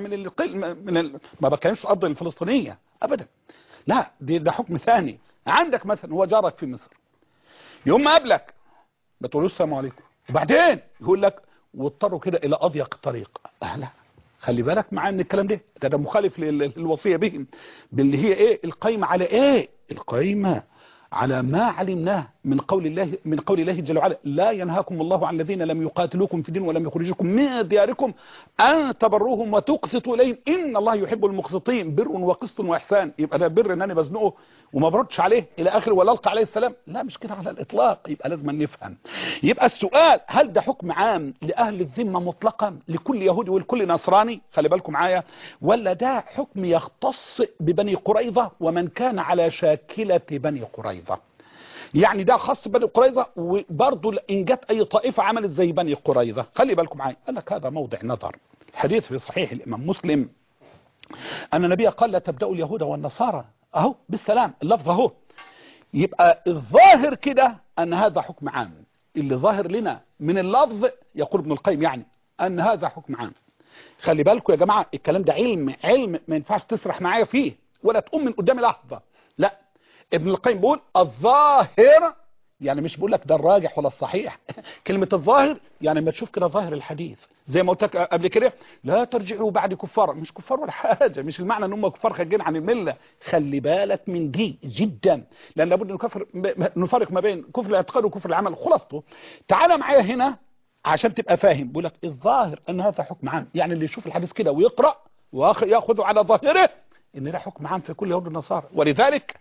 ما بكلمش الأرض الفلسطينية أبدا، لا، ده حكم ثاني. عندك مثلا هو جارك في مصر، يوم ما قابلك ما تقولوش السلام عليكم، وبعدين يقول لك واضطروا كده الى اضيق الطريق. لا، خلي بالك معايا من الكلام ده مخالف للوصيه بهم، باللي هي ايه؟ القايمه على ايه؟ القايمه على ما علمناه من قول الله جل وعلا: لا ينهاكم الله عن الذين لم يقاتلوكم في الدين ولم يخرجوكم من دياركم ان تبروهم وتقسطوا اليهم ان الله يحب المقسطين. بر وقسط واحسان. يبقى ده بر ان انا بزنقه وما بردش عليه الى اخر ولا القى عليه السلام؟ لا، مش كده على الاطلاق. يبقى لازم نفهم. يبقى السؤال: هل ده حكم عام لاهل الذمه مطلقا لكل يهودي ولكل نصراني؟ خلي بالكم معايا. ولا ده حكم يختص ببني قريظه ومن كان على شاكله بني قريظه؟ يعني ده خاص ببني قريظه، وبرضه ان جت اي طائفه عملت زي بني قريظه. خلي بالكم معايا. قال لك هذا موضع نظر. الحديث في صحيح الامام مسلم ان النبي قال: لا تبداوا اليهود والنصارى اهو بالسلام. اللفظ اهو. يبقى الظاهر كده ان هذا حكم عام. اللي ظاهر لنا من اللفظ، يقول ابن القيم يعني، ان هذا حكم عام. خلي بالكم يا جماعه، الكلام ده علم ما ينفعش تسرح معايا فيه ولا تقوم من قدامي لحظه. لا، ابن القيم بيقول الظاهر، يعني مش بقول لك ده الراجح ولا الصحيح. كلمة الظاهر يعني ما تشوف كده ظاهر الحديث، زي ما قلت لك قبل كده: لا ترجعوا بعد كفار. مش كفار ولا حاجة، مش المعنى ان هم كفار خارجين عن الملة. خلي بالك من دي جدا، لان لابد نفرق ما بين كفر الاعتقاد وكفر العمل. خلاصته تعال معايا هنا عشان تبقى فاهم. بقول لك الظاهر ان هذا حكم عام، يعني اللي يشوف الحديث كده ويقرأ وياخذه على ظاهره ان ده حكم عام في كل يهود النصارى. ولذلك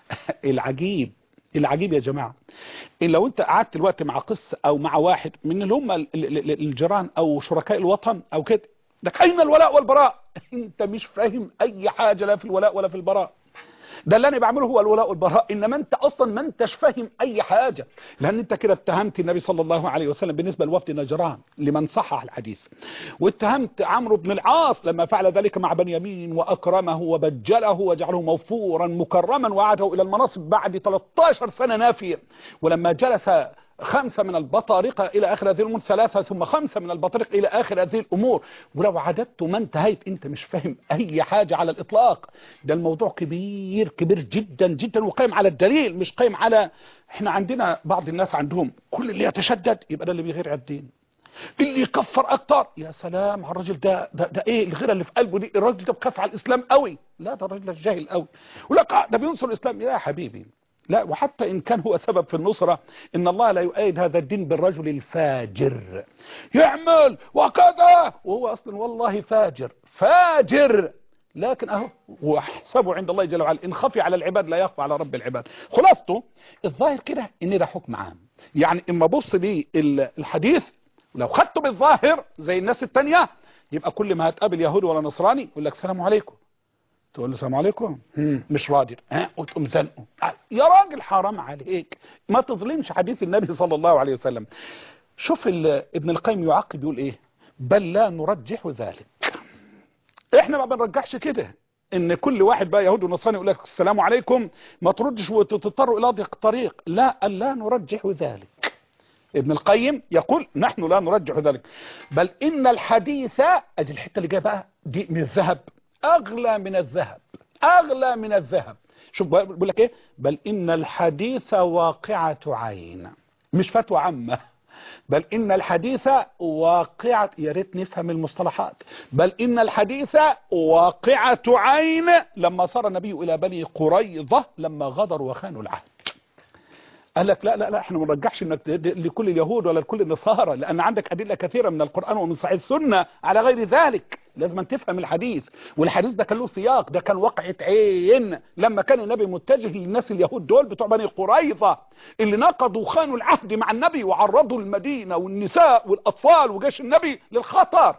العجيب يا جماعة، إن لو أنت قعدت الوقت مع قس أو مع واحد من اللي هم الجيران أو شركاء الوطن أو كده، لك أين الولاء والبراء؟ أنت مش فاهم أي حاجة، لا في الولاء ولا في البراء. ده اللي انا بعمله هو الولاء والبراء، انما انت اصلا ما انتش فاهم اي حاجه، لان انت كده اتهمت النبي صلى الله عليه وسلم بالنسبه لوفد نجران لمن صحح الحديث، واتهمت عمرو بن العاص لما فعل ذلك مع بنيامين واكرمه وبجله وجعله موفورا مكرما وعاده الى المناصب بعد 13 سنه نافيه، ولما جلس 5 من البطارقة إلى آخر هذه الأمور، 3 ثم 5 من البطارقة إلى آخر هذه الأمور، ولو عددت ما انتهيت. أنت مش فاهم أي حاجة على الإطلاق. ده الموضوع كبير جدا جدا، وقائم على الدليل مش قائم على. احنا عندنا بعض الناس عندهم كل اللي يتشدد يبقى ده اللي بيغير الدين، اللي يكفر أكتر يا سلام على الراجل ده إيه الغيرة اللي في قلبه دي؟ الراجل ده بخاف على الإسلام قوي. لا، ده الراجل ده جاهل قوي. ولك ده بينصر الإسلام. يا حبيبي لا، وحتى إن كان هو سبب في النصرة، إن الله لا يؤيد هذا الدين بالرجل الفاجر يعمل وكذا وهو أصلا والله فاجر، لكن أهو وحسبه عند الله جل وعلا إن خفي على العباد لا يخفى على رب العباد. خلاصته الظاهر كده إن ده حكم عام. يعني إما بص لي الحديث ولو خدته بالظاهر زي الناس التانية، يبقى كل ما هتقابل يهودي ولا نصراني يقول لك السلام عليكم، تقول له السلام عليكم مش راضي وتقوم زنقه. يا راجل حرام عليك، ما تظلمش حديث النبي صلى الله عليه وسلم. شوف ابن القيم يعقب يقول ايه: بل لا نرجح ذلك. احنا ما بنرجحش كده ان كل واحد بقى يهودي ونصراني يقول لك السلام عليكم ما تردش وتضطروا الى ضيق الطريق. لا نرجح ذلك. ابن القيم يقول نحن لا نرجح ذلك، بل ان الحديث، ادي الحته اللي جايه بقى دي، من الذهب، اغلى من الذهب. شوف بيقول لك ايه: بل ان الحديث واقعة عين، مش فتوى عامة، بل ان الحديث واقعة. يا ريت نفهم المصطلحات. بل ان الحديث واقعة عين لما صار النبي الى بني قريظة لما غدروا وخانوا العهد. قال لك لا احنا ما نرجحش انك لكل اليهود ولا لكل النصارى، لان عندك ادله كثيره من القران ومن صحيح السنه على غير ذلك. لازم تفهم الحديث، والحديث ده كان له سياق، ده كان واقعة عين لما كان النبي متجه للناس اليهود دول بتوع بني قريظة اللي نقضوا خانوا العهد مع النبي وعرضوا المدينة والنساء والأطفال وجيش النبي للخطر.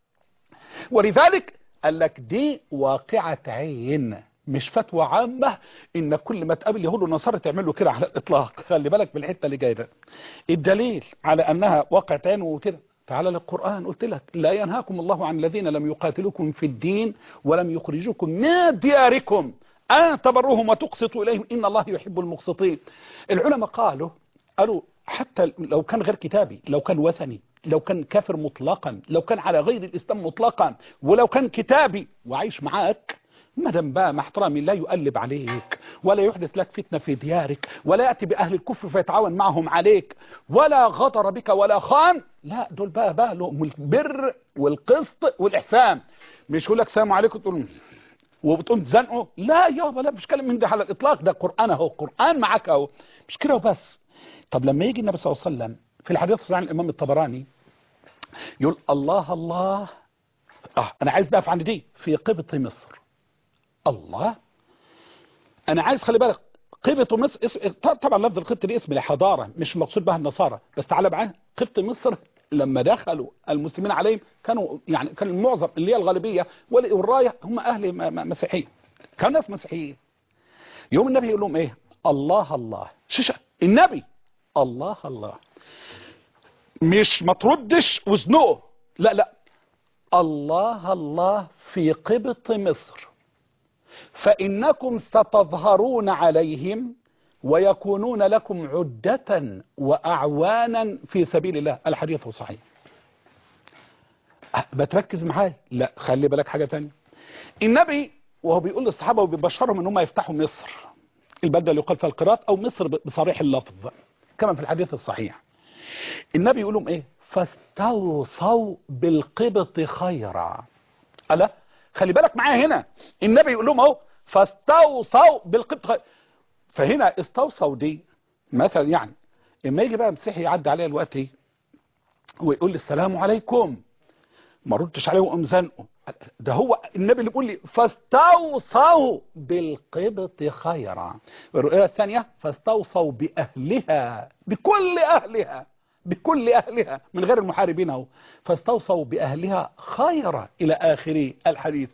ولذلك قال لك دي واقعة عين مش فتوى عامة ان كل ما تقابل يهود ونصارى تعملوا كده على الاطلاق. خلي بالك بالحته اللي جايه. الدليل على انها واقعة عين وكده تعالى للقرآن. قلت لك لا ينهاكم الله عن الذين لم يقاتلوكم في الدين ولم يخرجوكم من دياركم أن تبروهم وتقسطوا إليهم إن الله يحب المقسطين. العلماء قالوا حتى لو كان غير كتابي، لو كان وثني، لو كان كافر مطلقا، لو كان على غير الإسلام مطلقا، ولو كان كتابي وعايش معاك مدام بقى مع احترامي لا يقلب عليك ولا يحدث لك فتنة في ديارك ولا يأتي بأهل الكفر فيتعاون معهم عليك ولا غدر بك ولا خان، لا دول بقى لهم البر والقسط والإحسان. مش يقول لك سلام عليكم تقول وبتقوم تزنقه، لا يابا لا، مش كلام من ده على الإطلاق، ده قرآن اهو، قرآن معاك اهو، مش كده وبس. طب لما يجي النبي صلى الله عليه وسلم في الحديث الصحيح عن الإمام الطبراني يقول الله الله، أنا عايز نقف عند دي في قبط مصر. الله، أنا عايز خلي بالك قبط مصر طبعا لفظ القبط دي اسم لحضارة مش مقصود بها النصارى، بس تعالى معايا قبط مصر لما دخلوا المسلمين عليهم كانوا يعني كان المعظم اللي هي الغالبية والراية هم أهل مسيحيين، كانوا ناس مسيحيين. يوم النبي يقول لهم إيه؟ الله الله، شيشة النبي الله الله، مش ما تردش وزنقه، لا لا، الله الله في قبط مصر فإنكم ستظهرون عليهم ويكونون لكم عدة وأعوانا في سبيل الله. الحديث صحيح. بتركز معايا؟ لا، خلي بالك حاجة تانية. النبي وهو بيقول للصحابة وبيبشرهم ان هم يفتحوا مصر، البلدة اللي يقال فيها القراط او مصر بصريح اللفظ كما في الحديث الصحيح، النبي يقول لهم ايه؟ فاستوصوا بالقبط خيرا. ألا خلي بالك معايا هنا، النبي يقول لهم اهو فاستوصوا بالقبط خيرا. فهنا استوصوا دي مثلا يعني اما يجي بقى مسيحي يعدي عليا الوقت ويقول لي السلام عليكم ما ردش عليه وقام زنقه، ده هو النبي اللي بيقول لي فاستوصوا بالقبط خيرا. الرؤية الثانية فاستوصوا بأهلها، بكل أهلها، بكل أهلها من غير المحاربين اهو، فاستوصوا بأهلها خيرا إلى آخر الحديث.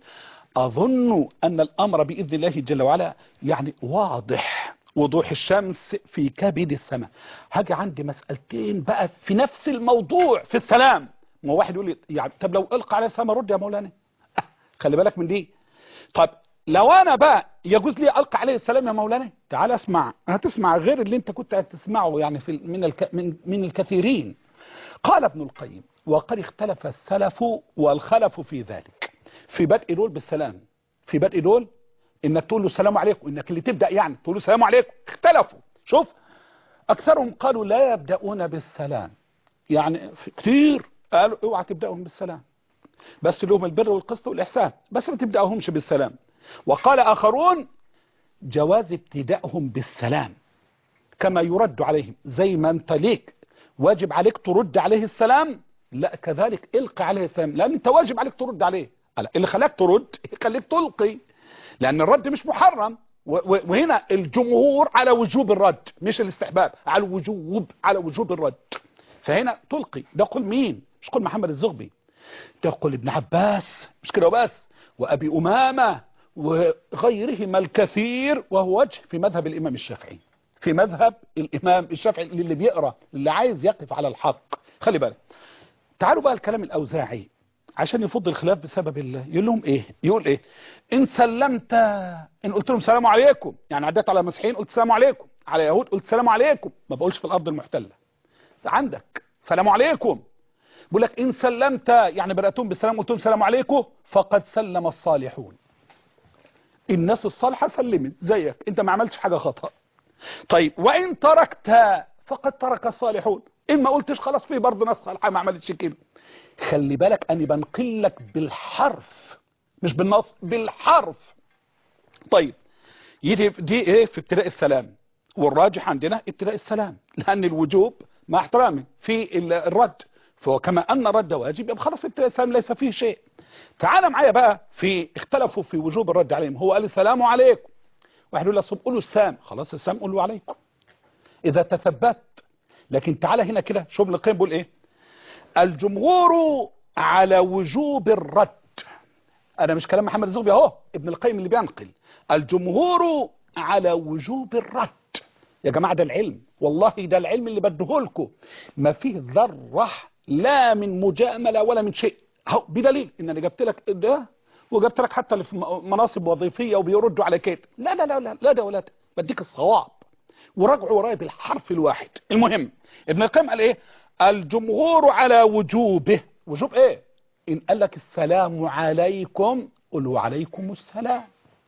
أظن أن الأمر بإذن الله جل وعلا يعني واضح وضوح الشمس في كبد السماء. هاجي عندي مسألتين بقى في نفس الموضوع في السلام. ما واحد يقول لي يعني طب لو ألقى على السلام رد يا مولانا، خلي بالك من دي. طب لو أنا بقى يجوز لي ألقى عليه السلام يا مولانا، تعال اسمع، هتسمع غير اللي انت كنت هتسمعه يعني في من الكثيرين. قال ابن القيم وقد اختلف السلف والخلف في ذلك، في بدء دول بالسلام، في بدء دول انك تقول له السلام عليكم، انك اللي تبدأ يعني تقول له السلام عليكم، اختلفوا. شوف اكثرهم قالوا لا يبدأون بالسلام، يعني كتير قالوا اوعى تبدأهم بالسلام، بس لهم البر والقسط والإحسان، بس ما تبدأهمش بالسلام. وقال آخرون جواز ابتدائهم بالسلام كما يرد عليهم، زي ما انت ليك واجب عليك ترد عليه السلام، لا كذلك القي عليه السلام، لان انت واجب عليك ترد عليه. اللي خلاك ترد خليك تلقي، لان الرد مش محرم. وهنا الجمهور على وجوب الرد مش الاستحباب، على وجوب الرد. فهنا تلقي. ده قول مين؟ مش قول محمد الزغبي، ده قول ابن عباس، مش كده وبس، وابي امامه وغيرهما الكثير، وهو وجه في مذهب الامام الشافعي، في مذهب الامام الشافعي اللي بيقرا، اللي عايز يقف على الحق. خلي بالك. تعالوا بقى الكلام الاوزاعي عشان يفض الخلاف بسبب الله. يقول لهم ايه؟ يقول ايه؟ ان سلمت، ان قلت لهم السلام عليكم، يعني عديت على مسيحيين قلت السلام عليكم، على يهود قلت السلام عليكم، ما بقولش في الارض المحتله، عندك سلام عليكم. بقول لك ان سلمت يعني بداتهم بالسلام قلت لهم السلام عليكم، فقد سلم الصالحون، الناس الصالحه سلمت زيك، انت ما عملتش حاجه خطا. طيب وان تركت فقد ترك الصالحون، ان ما قلتش خلاص في برضه ناس صالحه ما عملتش كده. خلي بالك اني بنقل لك بالحرف مش بالنص، بالحرف. طيب دي ايه في ابتداء السلام، والراجح عندنا ابتداء السلام، لان الوجوب مع احترامي في الرد، فكما ان الرد واجب يبقى خلاص ابتداء السلام ليس فيه شيء. تعال معايا بقى في اختلفوا في وجوب الرد عليهم. هو قال السلام عليكم، واحد يقول له قولوا السام، خلاص السام قولوا عليكم اذا تثبت. لكن تعال هنا كده شوف ابن القيم بيقول ايه؟ الجمهور على وجوب الرد. انا مش كلام محمد الزغبي اهو، ابن القيم اللي بينقل. الجمهور على وجوب الرد. يا جماعه ده العلم، والله ده العلم اللي بديه لكم، ما فيه ذره لا من مجامله ولا من شيء اهو، بدليل ان انا جبت لك ده وجبت لك حتى اللي في مناصب وظيفيه وبيردوا على كده. لا لا لا لا لا ده ولا ده، بديك الصواب وراجعوا ورايا بالحرف الواحد. المهم ابن القيم قال ايه؟ الجمهور على وجوبه. وجوب ايه؟ ان قال لك السلام عليكم قل وعليكم السلام،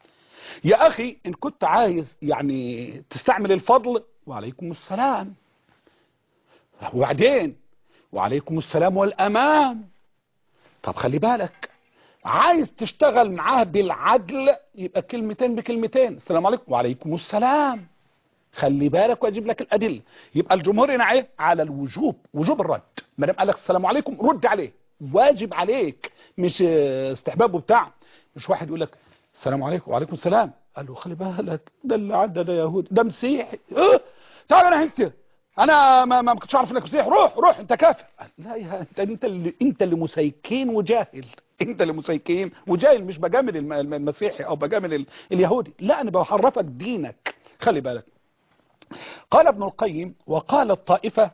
يا أخي إن كنت عايز يعني تستعمل الفضل، وعليكم السلام، وبعدين وعليكم السلام والأمان. طب خلي بالك، عايز تشتغل معاه بالعدل يبقى كلمتين بكلمتين، السلام عليكم وعليكم السلام. خلي بالك واجيب لك الأدلة. يبقى الجمهور هنا ايه؟ على الوجوب، وجوب الرد. ما دام قال لك السلام عليكم رد عليه، واجب عليك، مش استحباب وبتاع. مش واحد يقول لك السلام عليكم وعليكم السلام، قال له خلي بالك ده اللي عدى ده يهودي، ده مسيحي، تعال انا انا ما كنتش اعرف انك مسيحي، روح انت كافر. لا يا انت اللي مسيكين وجاهل، انت اللي مسيكين وجاهل، مش بجامل المسيحي او بجامل اليهودي، لا انا بحرفك دينك. خلي بالك. قال ابن القيم وقال الطائفة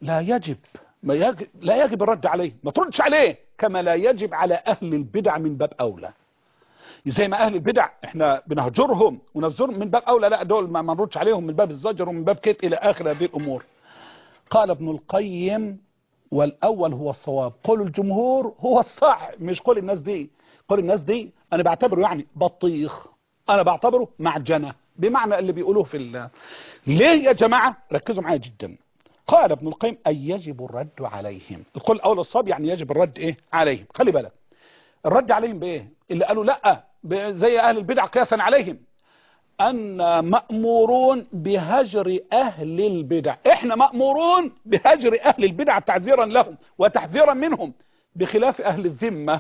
لا يجب الرد عليه، ما تردش عليه، كما لا يجب على أهل البدع من باب أولى. زي ما أهل البدع احنا بنهجرهم ونزرهم من باب أولى، لا دول ما نردش عليهم من باب الزجر ومن باب كت إلى آخر هذه الأمور. قال ابن القيم والأول هو الصواب، قول الجمهور هو الصح، مش قول الناس دي. قول الناس دي أنا بعتبره يعني بطيخ، أنا بعتبره معجنة، بمعنى اللي بيقولوه ليه يا جماعة؟ ركزوا معايا جدا. قال ابن القيم أي يجب الرد عليهم، القول الأول الصواب يعني يجب الرد إيه عليهم. خلي بالك، الرد عليهم بإيه؟ اللي قالوا لا زي أهل البدع قياسا عليهم، أن مأمورون بهجر أهل البدع، إحنا مأمورون بهجر أهل البدع تعزيرا لهم وتحذيرا منهم، بخلاف أهل الذمة.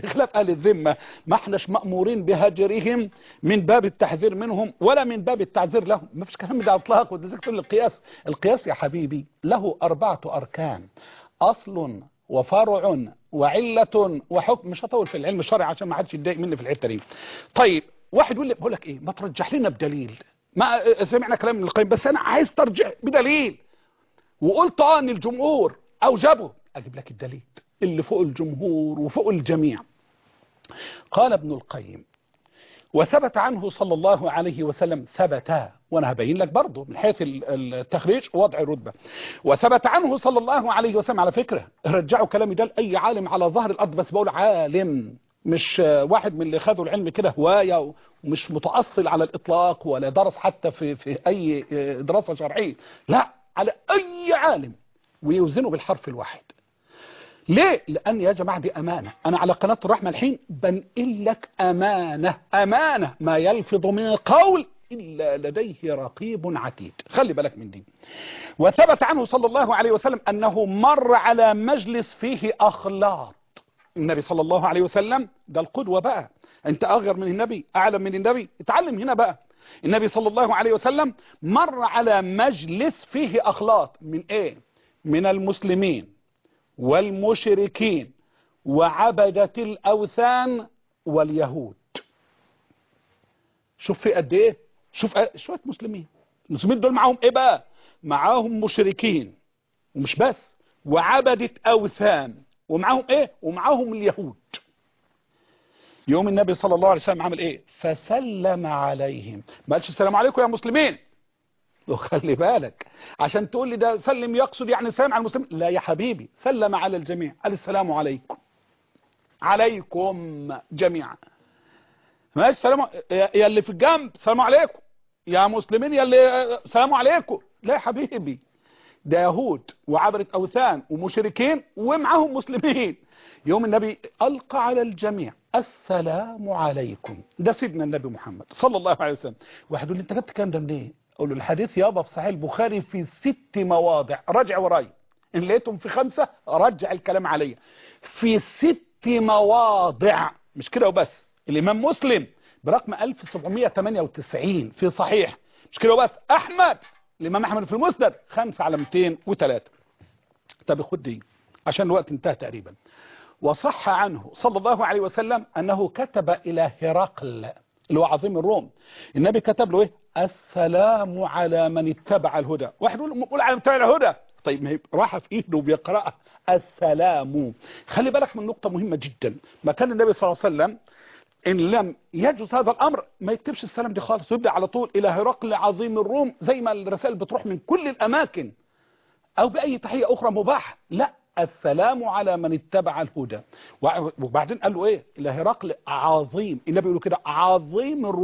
ما احناش مأمورين بهجرهم من باب التحذير منهم ولا من باب التعذير لهم، ما فيش كلام ده اطلاق. وده تقول القياس يا حبيبي له 4 أركان: أصل وفرع وعلة وحكم. مش هطول في العلم الشرعي عشان ما حدش يتضايق مني في الحته دي. طيب واحد بقول لك ايه، ما ترجح لنا بدليل، ما سمعنا كلام ابن القيم بس انا عايز ترجع بدليل، وقلت ان الجمهور اوجبه، اجيب لك الدليل اللي فوق الجمهور وفوق الجميع. قال ابن القيم وثبت عنه صلى الله عليه وسلم، ثبتا، وانا هبين لك برضه من حيث التخريج ووضع الرتبه. وثبت عنه صلى الله عليه وسلم، على فكره رجعوا كلامي ده لاي عالم على ظهر الارض، بس بقول عالم، مش واحد من اللي خدوا العلم كده هوايه ومش متأصل على الاطلاق ولا درس حتى في اي دراسه شرعيه، لا، على اي عالم ويوزنه بالحرف الواحد. ليه؟ لأن يا جماعة دي أمانة، أنا على قناة الرحمة الحين بنقل لك أمانة ما يلفظ من قول إلا لديه رقيب عتيد. خلي بالك من دي. وثبت عنه صلى الله عليه وسلم أنه مر على مجلس فيه أخلاط. النبي صلى الله عليه وسلم ده القدوة بقى، أنت أغير من النبي، أعلم من النبي، اتعلم هنا بقى. النبي صلى الله عليه وسلم مر على مجلس فيه أخلاط من إيه؟ من المسلمين والمشركين وعبدة الأوثان واليهود. شوف في قد ايه، شوف شوية مسلمين. المسلمين دول معاهم ايه بقى؟ معاهم مشركين ومش بس، وعبدة أوثان، ومعاهم ايه؟ ومعاهم اليهود. يوم النبي صلى الله عليه وسلم عمل ايه؟ فسلم عليهم، ما قالش السلام عليكم يا مسلمين، وخلي بالك عشان تقول لي ده سلم يقصد يعني سلام على المسلمين، لا يا حبيبي، سلم على الجميع، قال السلام عليكم جميعا. ماشي، سلام يا اللي في الجنب سلام عليكم، يا مسلمين يا اللي سلام عليكم، لا يا حبيبي، ده يهود وعبرة أوثان ومشركين ومعهم مسلمين. يوم النبي ألقى على الجميع السلام عليكم، ده سيدنا النبي محمد صلى الله عليه وسلم. واحد يقول لي انت جبت الكلام ده منين؟ اقول له الحديث يابا في صحيح البخاري في 6 مواضع، راجع وراي، ان لقيتهم في 5 رجع الكلام عليا، في 6 مواضع، مش كده وبس. الامام مسلم برقم 1798 في صحيح، مش كده وبس. احمد، الامام احمد في المسند 5 على 203. طب خد دي عشان الوقت انتهى تقريبا. وصح عنه صلى الله عليه وسلم انه كتب الى هرقل اللي هو عظيم الروم، النبي كتب له ايه؟ السلام على من اتبع الهدى. واحد يقول على من اتبع الهدى، طيب ما هي راحه في ايده وبيقراها السلام. خلي بالك من نقطه مهمه جدا، ما كان النبي صلى الله عليه وسلم ان لم يجوز هذا الامر ما يكتبش السلام دي خالص، ويبدا على طول الى هرقل عظيم الروم، زي ما الرسائل بتروح من كل الاماكن، او باي تحيه اخرى مباحه، لا، السلام على من اتبع الهدى. وبعدين قال له ايه؟ الى هرقل عظيم، النبي يقول كده عظيم الروم،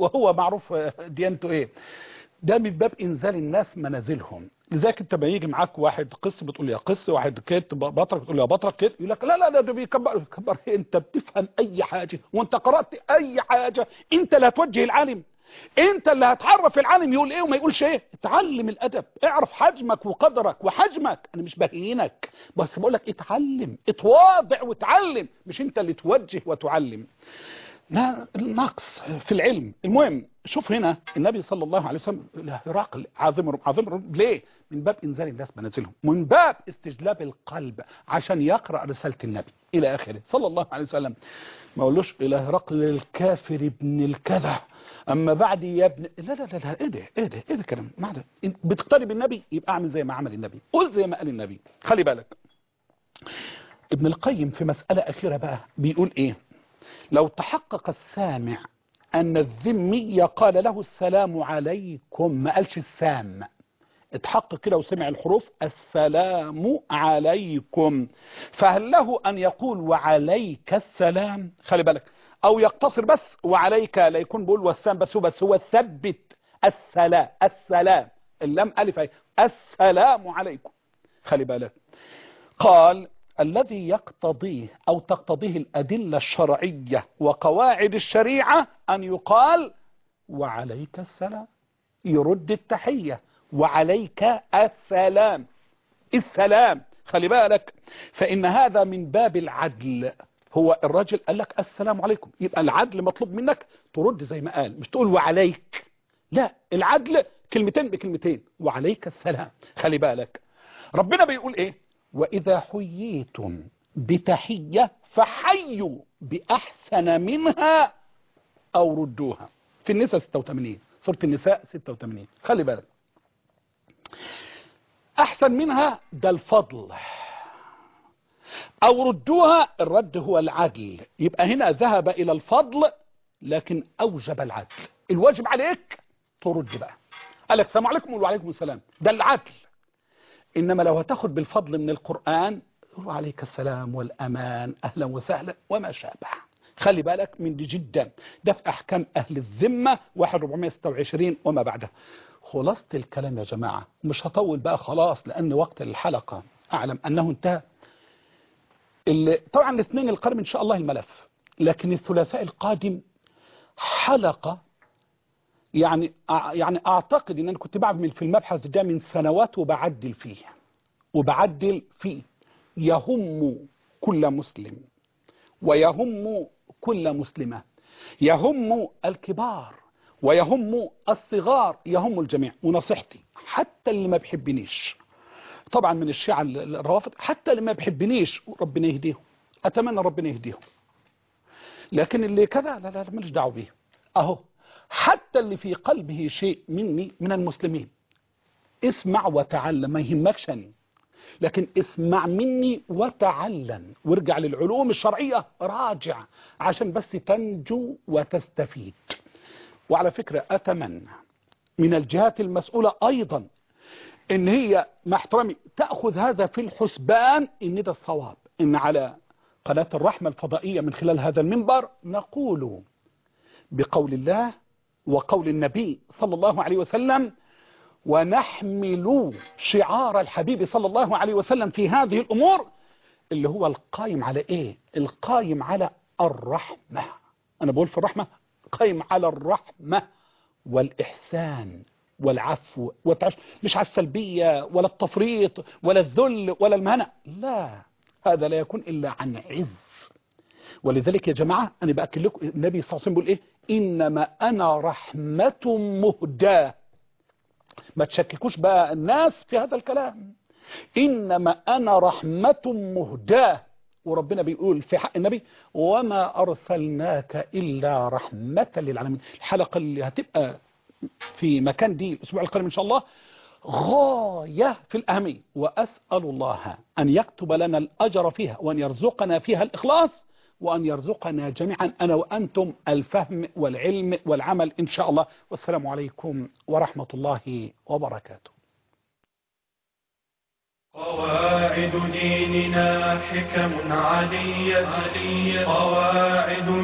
وهو معروف ديانته ايه. ده من باب انزال الناس منازلهم. لذلك انت ما يجي معاك واحد قس بتقول له يا قس، واحد كت بطرك بتقول له يا بطرك كت، يقول لك لا لا لا ده بيكبر انت بتفهم اي حاجه وانت قرات اي حاجه؟ انت اللي هتوجه العالم، انت اللي هتعرف العالم يقول ايه وما يقولش ايه. اتعلم الادب، اعرف حجمك وقدرك وحجمك. انا مش بهينك بس بقول لك اتعلم، اتواضع وتعلم، مش انت اللي توجه وتعلم. نقص في العلم. المهم شوف هنا النبي صلى الله عليه وسلم هرقل عظيم ليه؟ من باب انزال الناس منازلهم، من باب استجلاب القلب عشان يقرأ رسالة النبي الى اخره صلى الله عليه وسلم. ما قالوش الى هرقل الكافر ابن الكذا اما بعد يا ابن لا لا لا لا. ايه ده كلام معنى بتقترب النبي يبقى اعمل زي ما عمل النبي، قل زي ما قال النبي. خلي بالك ابن القيم في مسألة اخيرة بقى بيقول ايه؟ لو تحقق السامع أن الذمي قال له السلام عليكم، ما قالش السام، اتحقق كده وسمع الحروف السلام عليكم، فهل له أن يقول وعليك السلام؟ خلي بالك، أو يقتصر بس وعليك، لا يكون بيقول والسلام بس هو ثبت السلام اللام ألف أي السلام عليكم. خلي بالك قال الذي يقتضيه أو تقتضيه الأدلة الشرعية وقواعد الشريعة أن يقال وعليك السلام، يرد التحية وعليك السلام. خلي بالك فإن هذا من باب العدل. هو الرجل قال لك السلام عليكم، يبقى العدل مطلوب منك ترد زي ما قال، مش تقول وعليك، لا، العدل كلمتين بكلمتين وعليك السلام. خلي بالك ربنا بيقول ايه؟ وإذا حييتم بتحية فحيوا بأحسن منها أو ردوها، في النساء 86، سورة النساء 86. خلي بالك أحسن منها ده الفضل، أو ردوها الرد هو العدل. يبقى هنا ذهب إلى الفضل لكن أوجب العدل. الواجب عليك ترد بقى، قال لك السلام عليكم وعليكم السلام، ده العدل. إنما لو هتاخد بالفضل من القرآن وعليك السلام والأمان أهلا وسهلا وما شابه. خلي بالك من دي جدا، ده في أحكام أهل الذمة 1426 وما بعده. خلاصة الكلام يا جماعة، مش هطول بقى خلاص لأن وقت الحلقة أعلم أنه انتهى. طبعا الاثنين القادم إن شاء الله الملف، لكن الثلاثاء القادم حلقة يعني أعتقد أن أنا كنت بعمل في المبحث ده من سنوات وبعدل فيه. يهم كل مسلم ويهم كل مسلمة، يهم الكبار ويهم الصغار، يهم الجميع. ونصيحتي حتى اللي ما بيحبنيش طبعا من الشيعة الروافض، حتى اللي ما بيحبنيش ربنا يهديهم، أتمنى ربنا يهديهم، لكن اللي كذا لا لا ماليش دعوه بيه. أهو حتى اللي في قلبه شيء مني من المسلمين اسمع وتعلم، ما يهمكش أني، لكن اسمع مني وتعلم وارجع للعلوم الشرعية، راجع عشان بس تنجو وتستفيد. وعلى فكرة أتمنى من الجهات المسؤولة أيضا إن هي مع احترامي تأخذ هذا في الحسبان، إن ده الصواب، إن على قناة الرحمة الفضائية من خلال هذا المنبر نقول بقول الله وقول النبي صلى الله عليه وسلم، ونحمل شعار الحبيب صلى الله عليه وسلم في هذه الأمور اللي هو القائم على إيه؟ القائم على الرحمة. أنا بقول في الرحمة قائم على الرحمة والإحسان والعفو مش على السلبية ولا التفريط ولا الذل ولا المهنة، لا، هذا لا يكون إلا عن عز. ولذلك يا جماعة أنا بأكد لكم النبي صلى الله عليه وسلم بيقول إيه؟ إنما أنا رحمة مهداة. ما تشككوش بقى الناس في هذا الكلام، إنما أنا رحمة مهداة. وربنا بيقول في حق النبي وما أرسلناك إلا رحمة للعالمين. الحلقة اللي هتبقى في مكان دي الأسبوع القادم إن شاء الله غاية في الأهمية، وأسأل الله أن يكتب لنا الأجر فيها وأن يرزقنا فيها الإخلاص وأن يرزقنا جميعا أنا وأنتم الفهم والعلم والعمل إن شاء الله. والسلام عليكم ورحمة الله وبركاته. قواعد ديننا حكم علية قواعد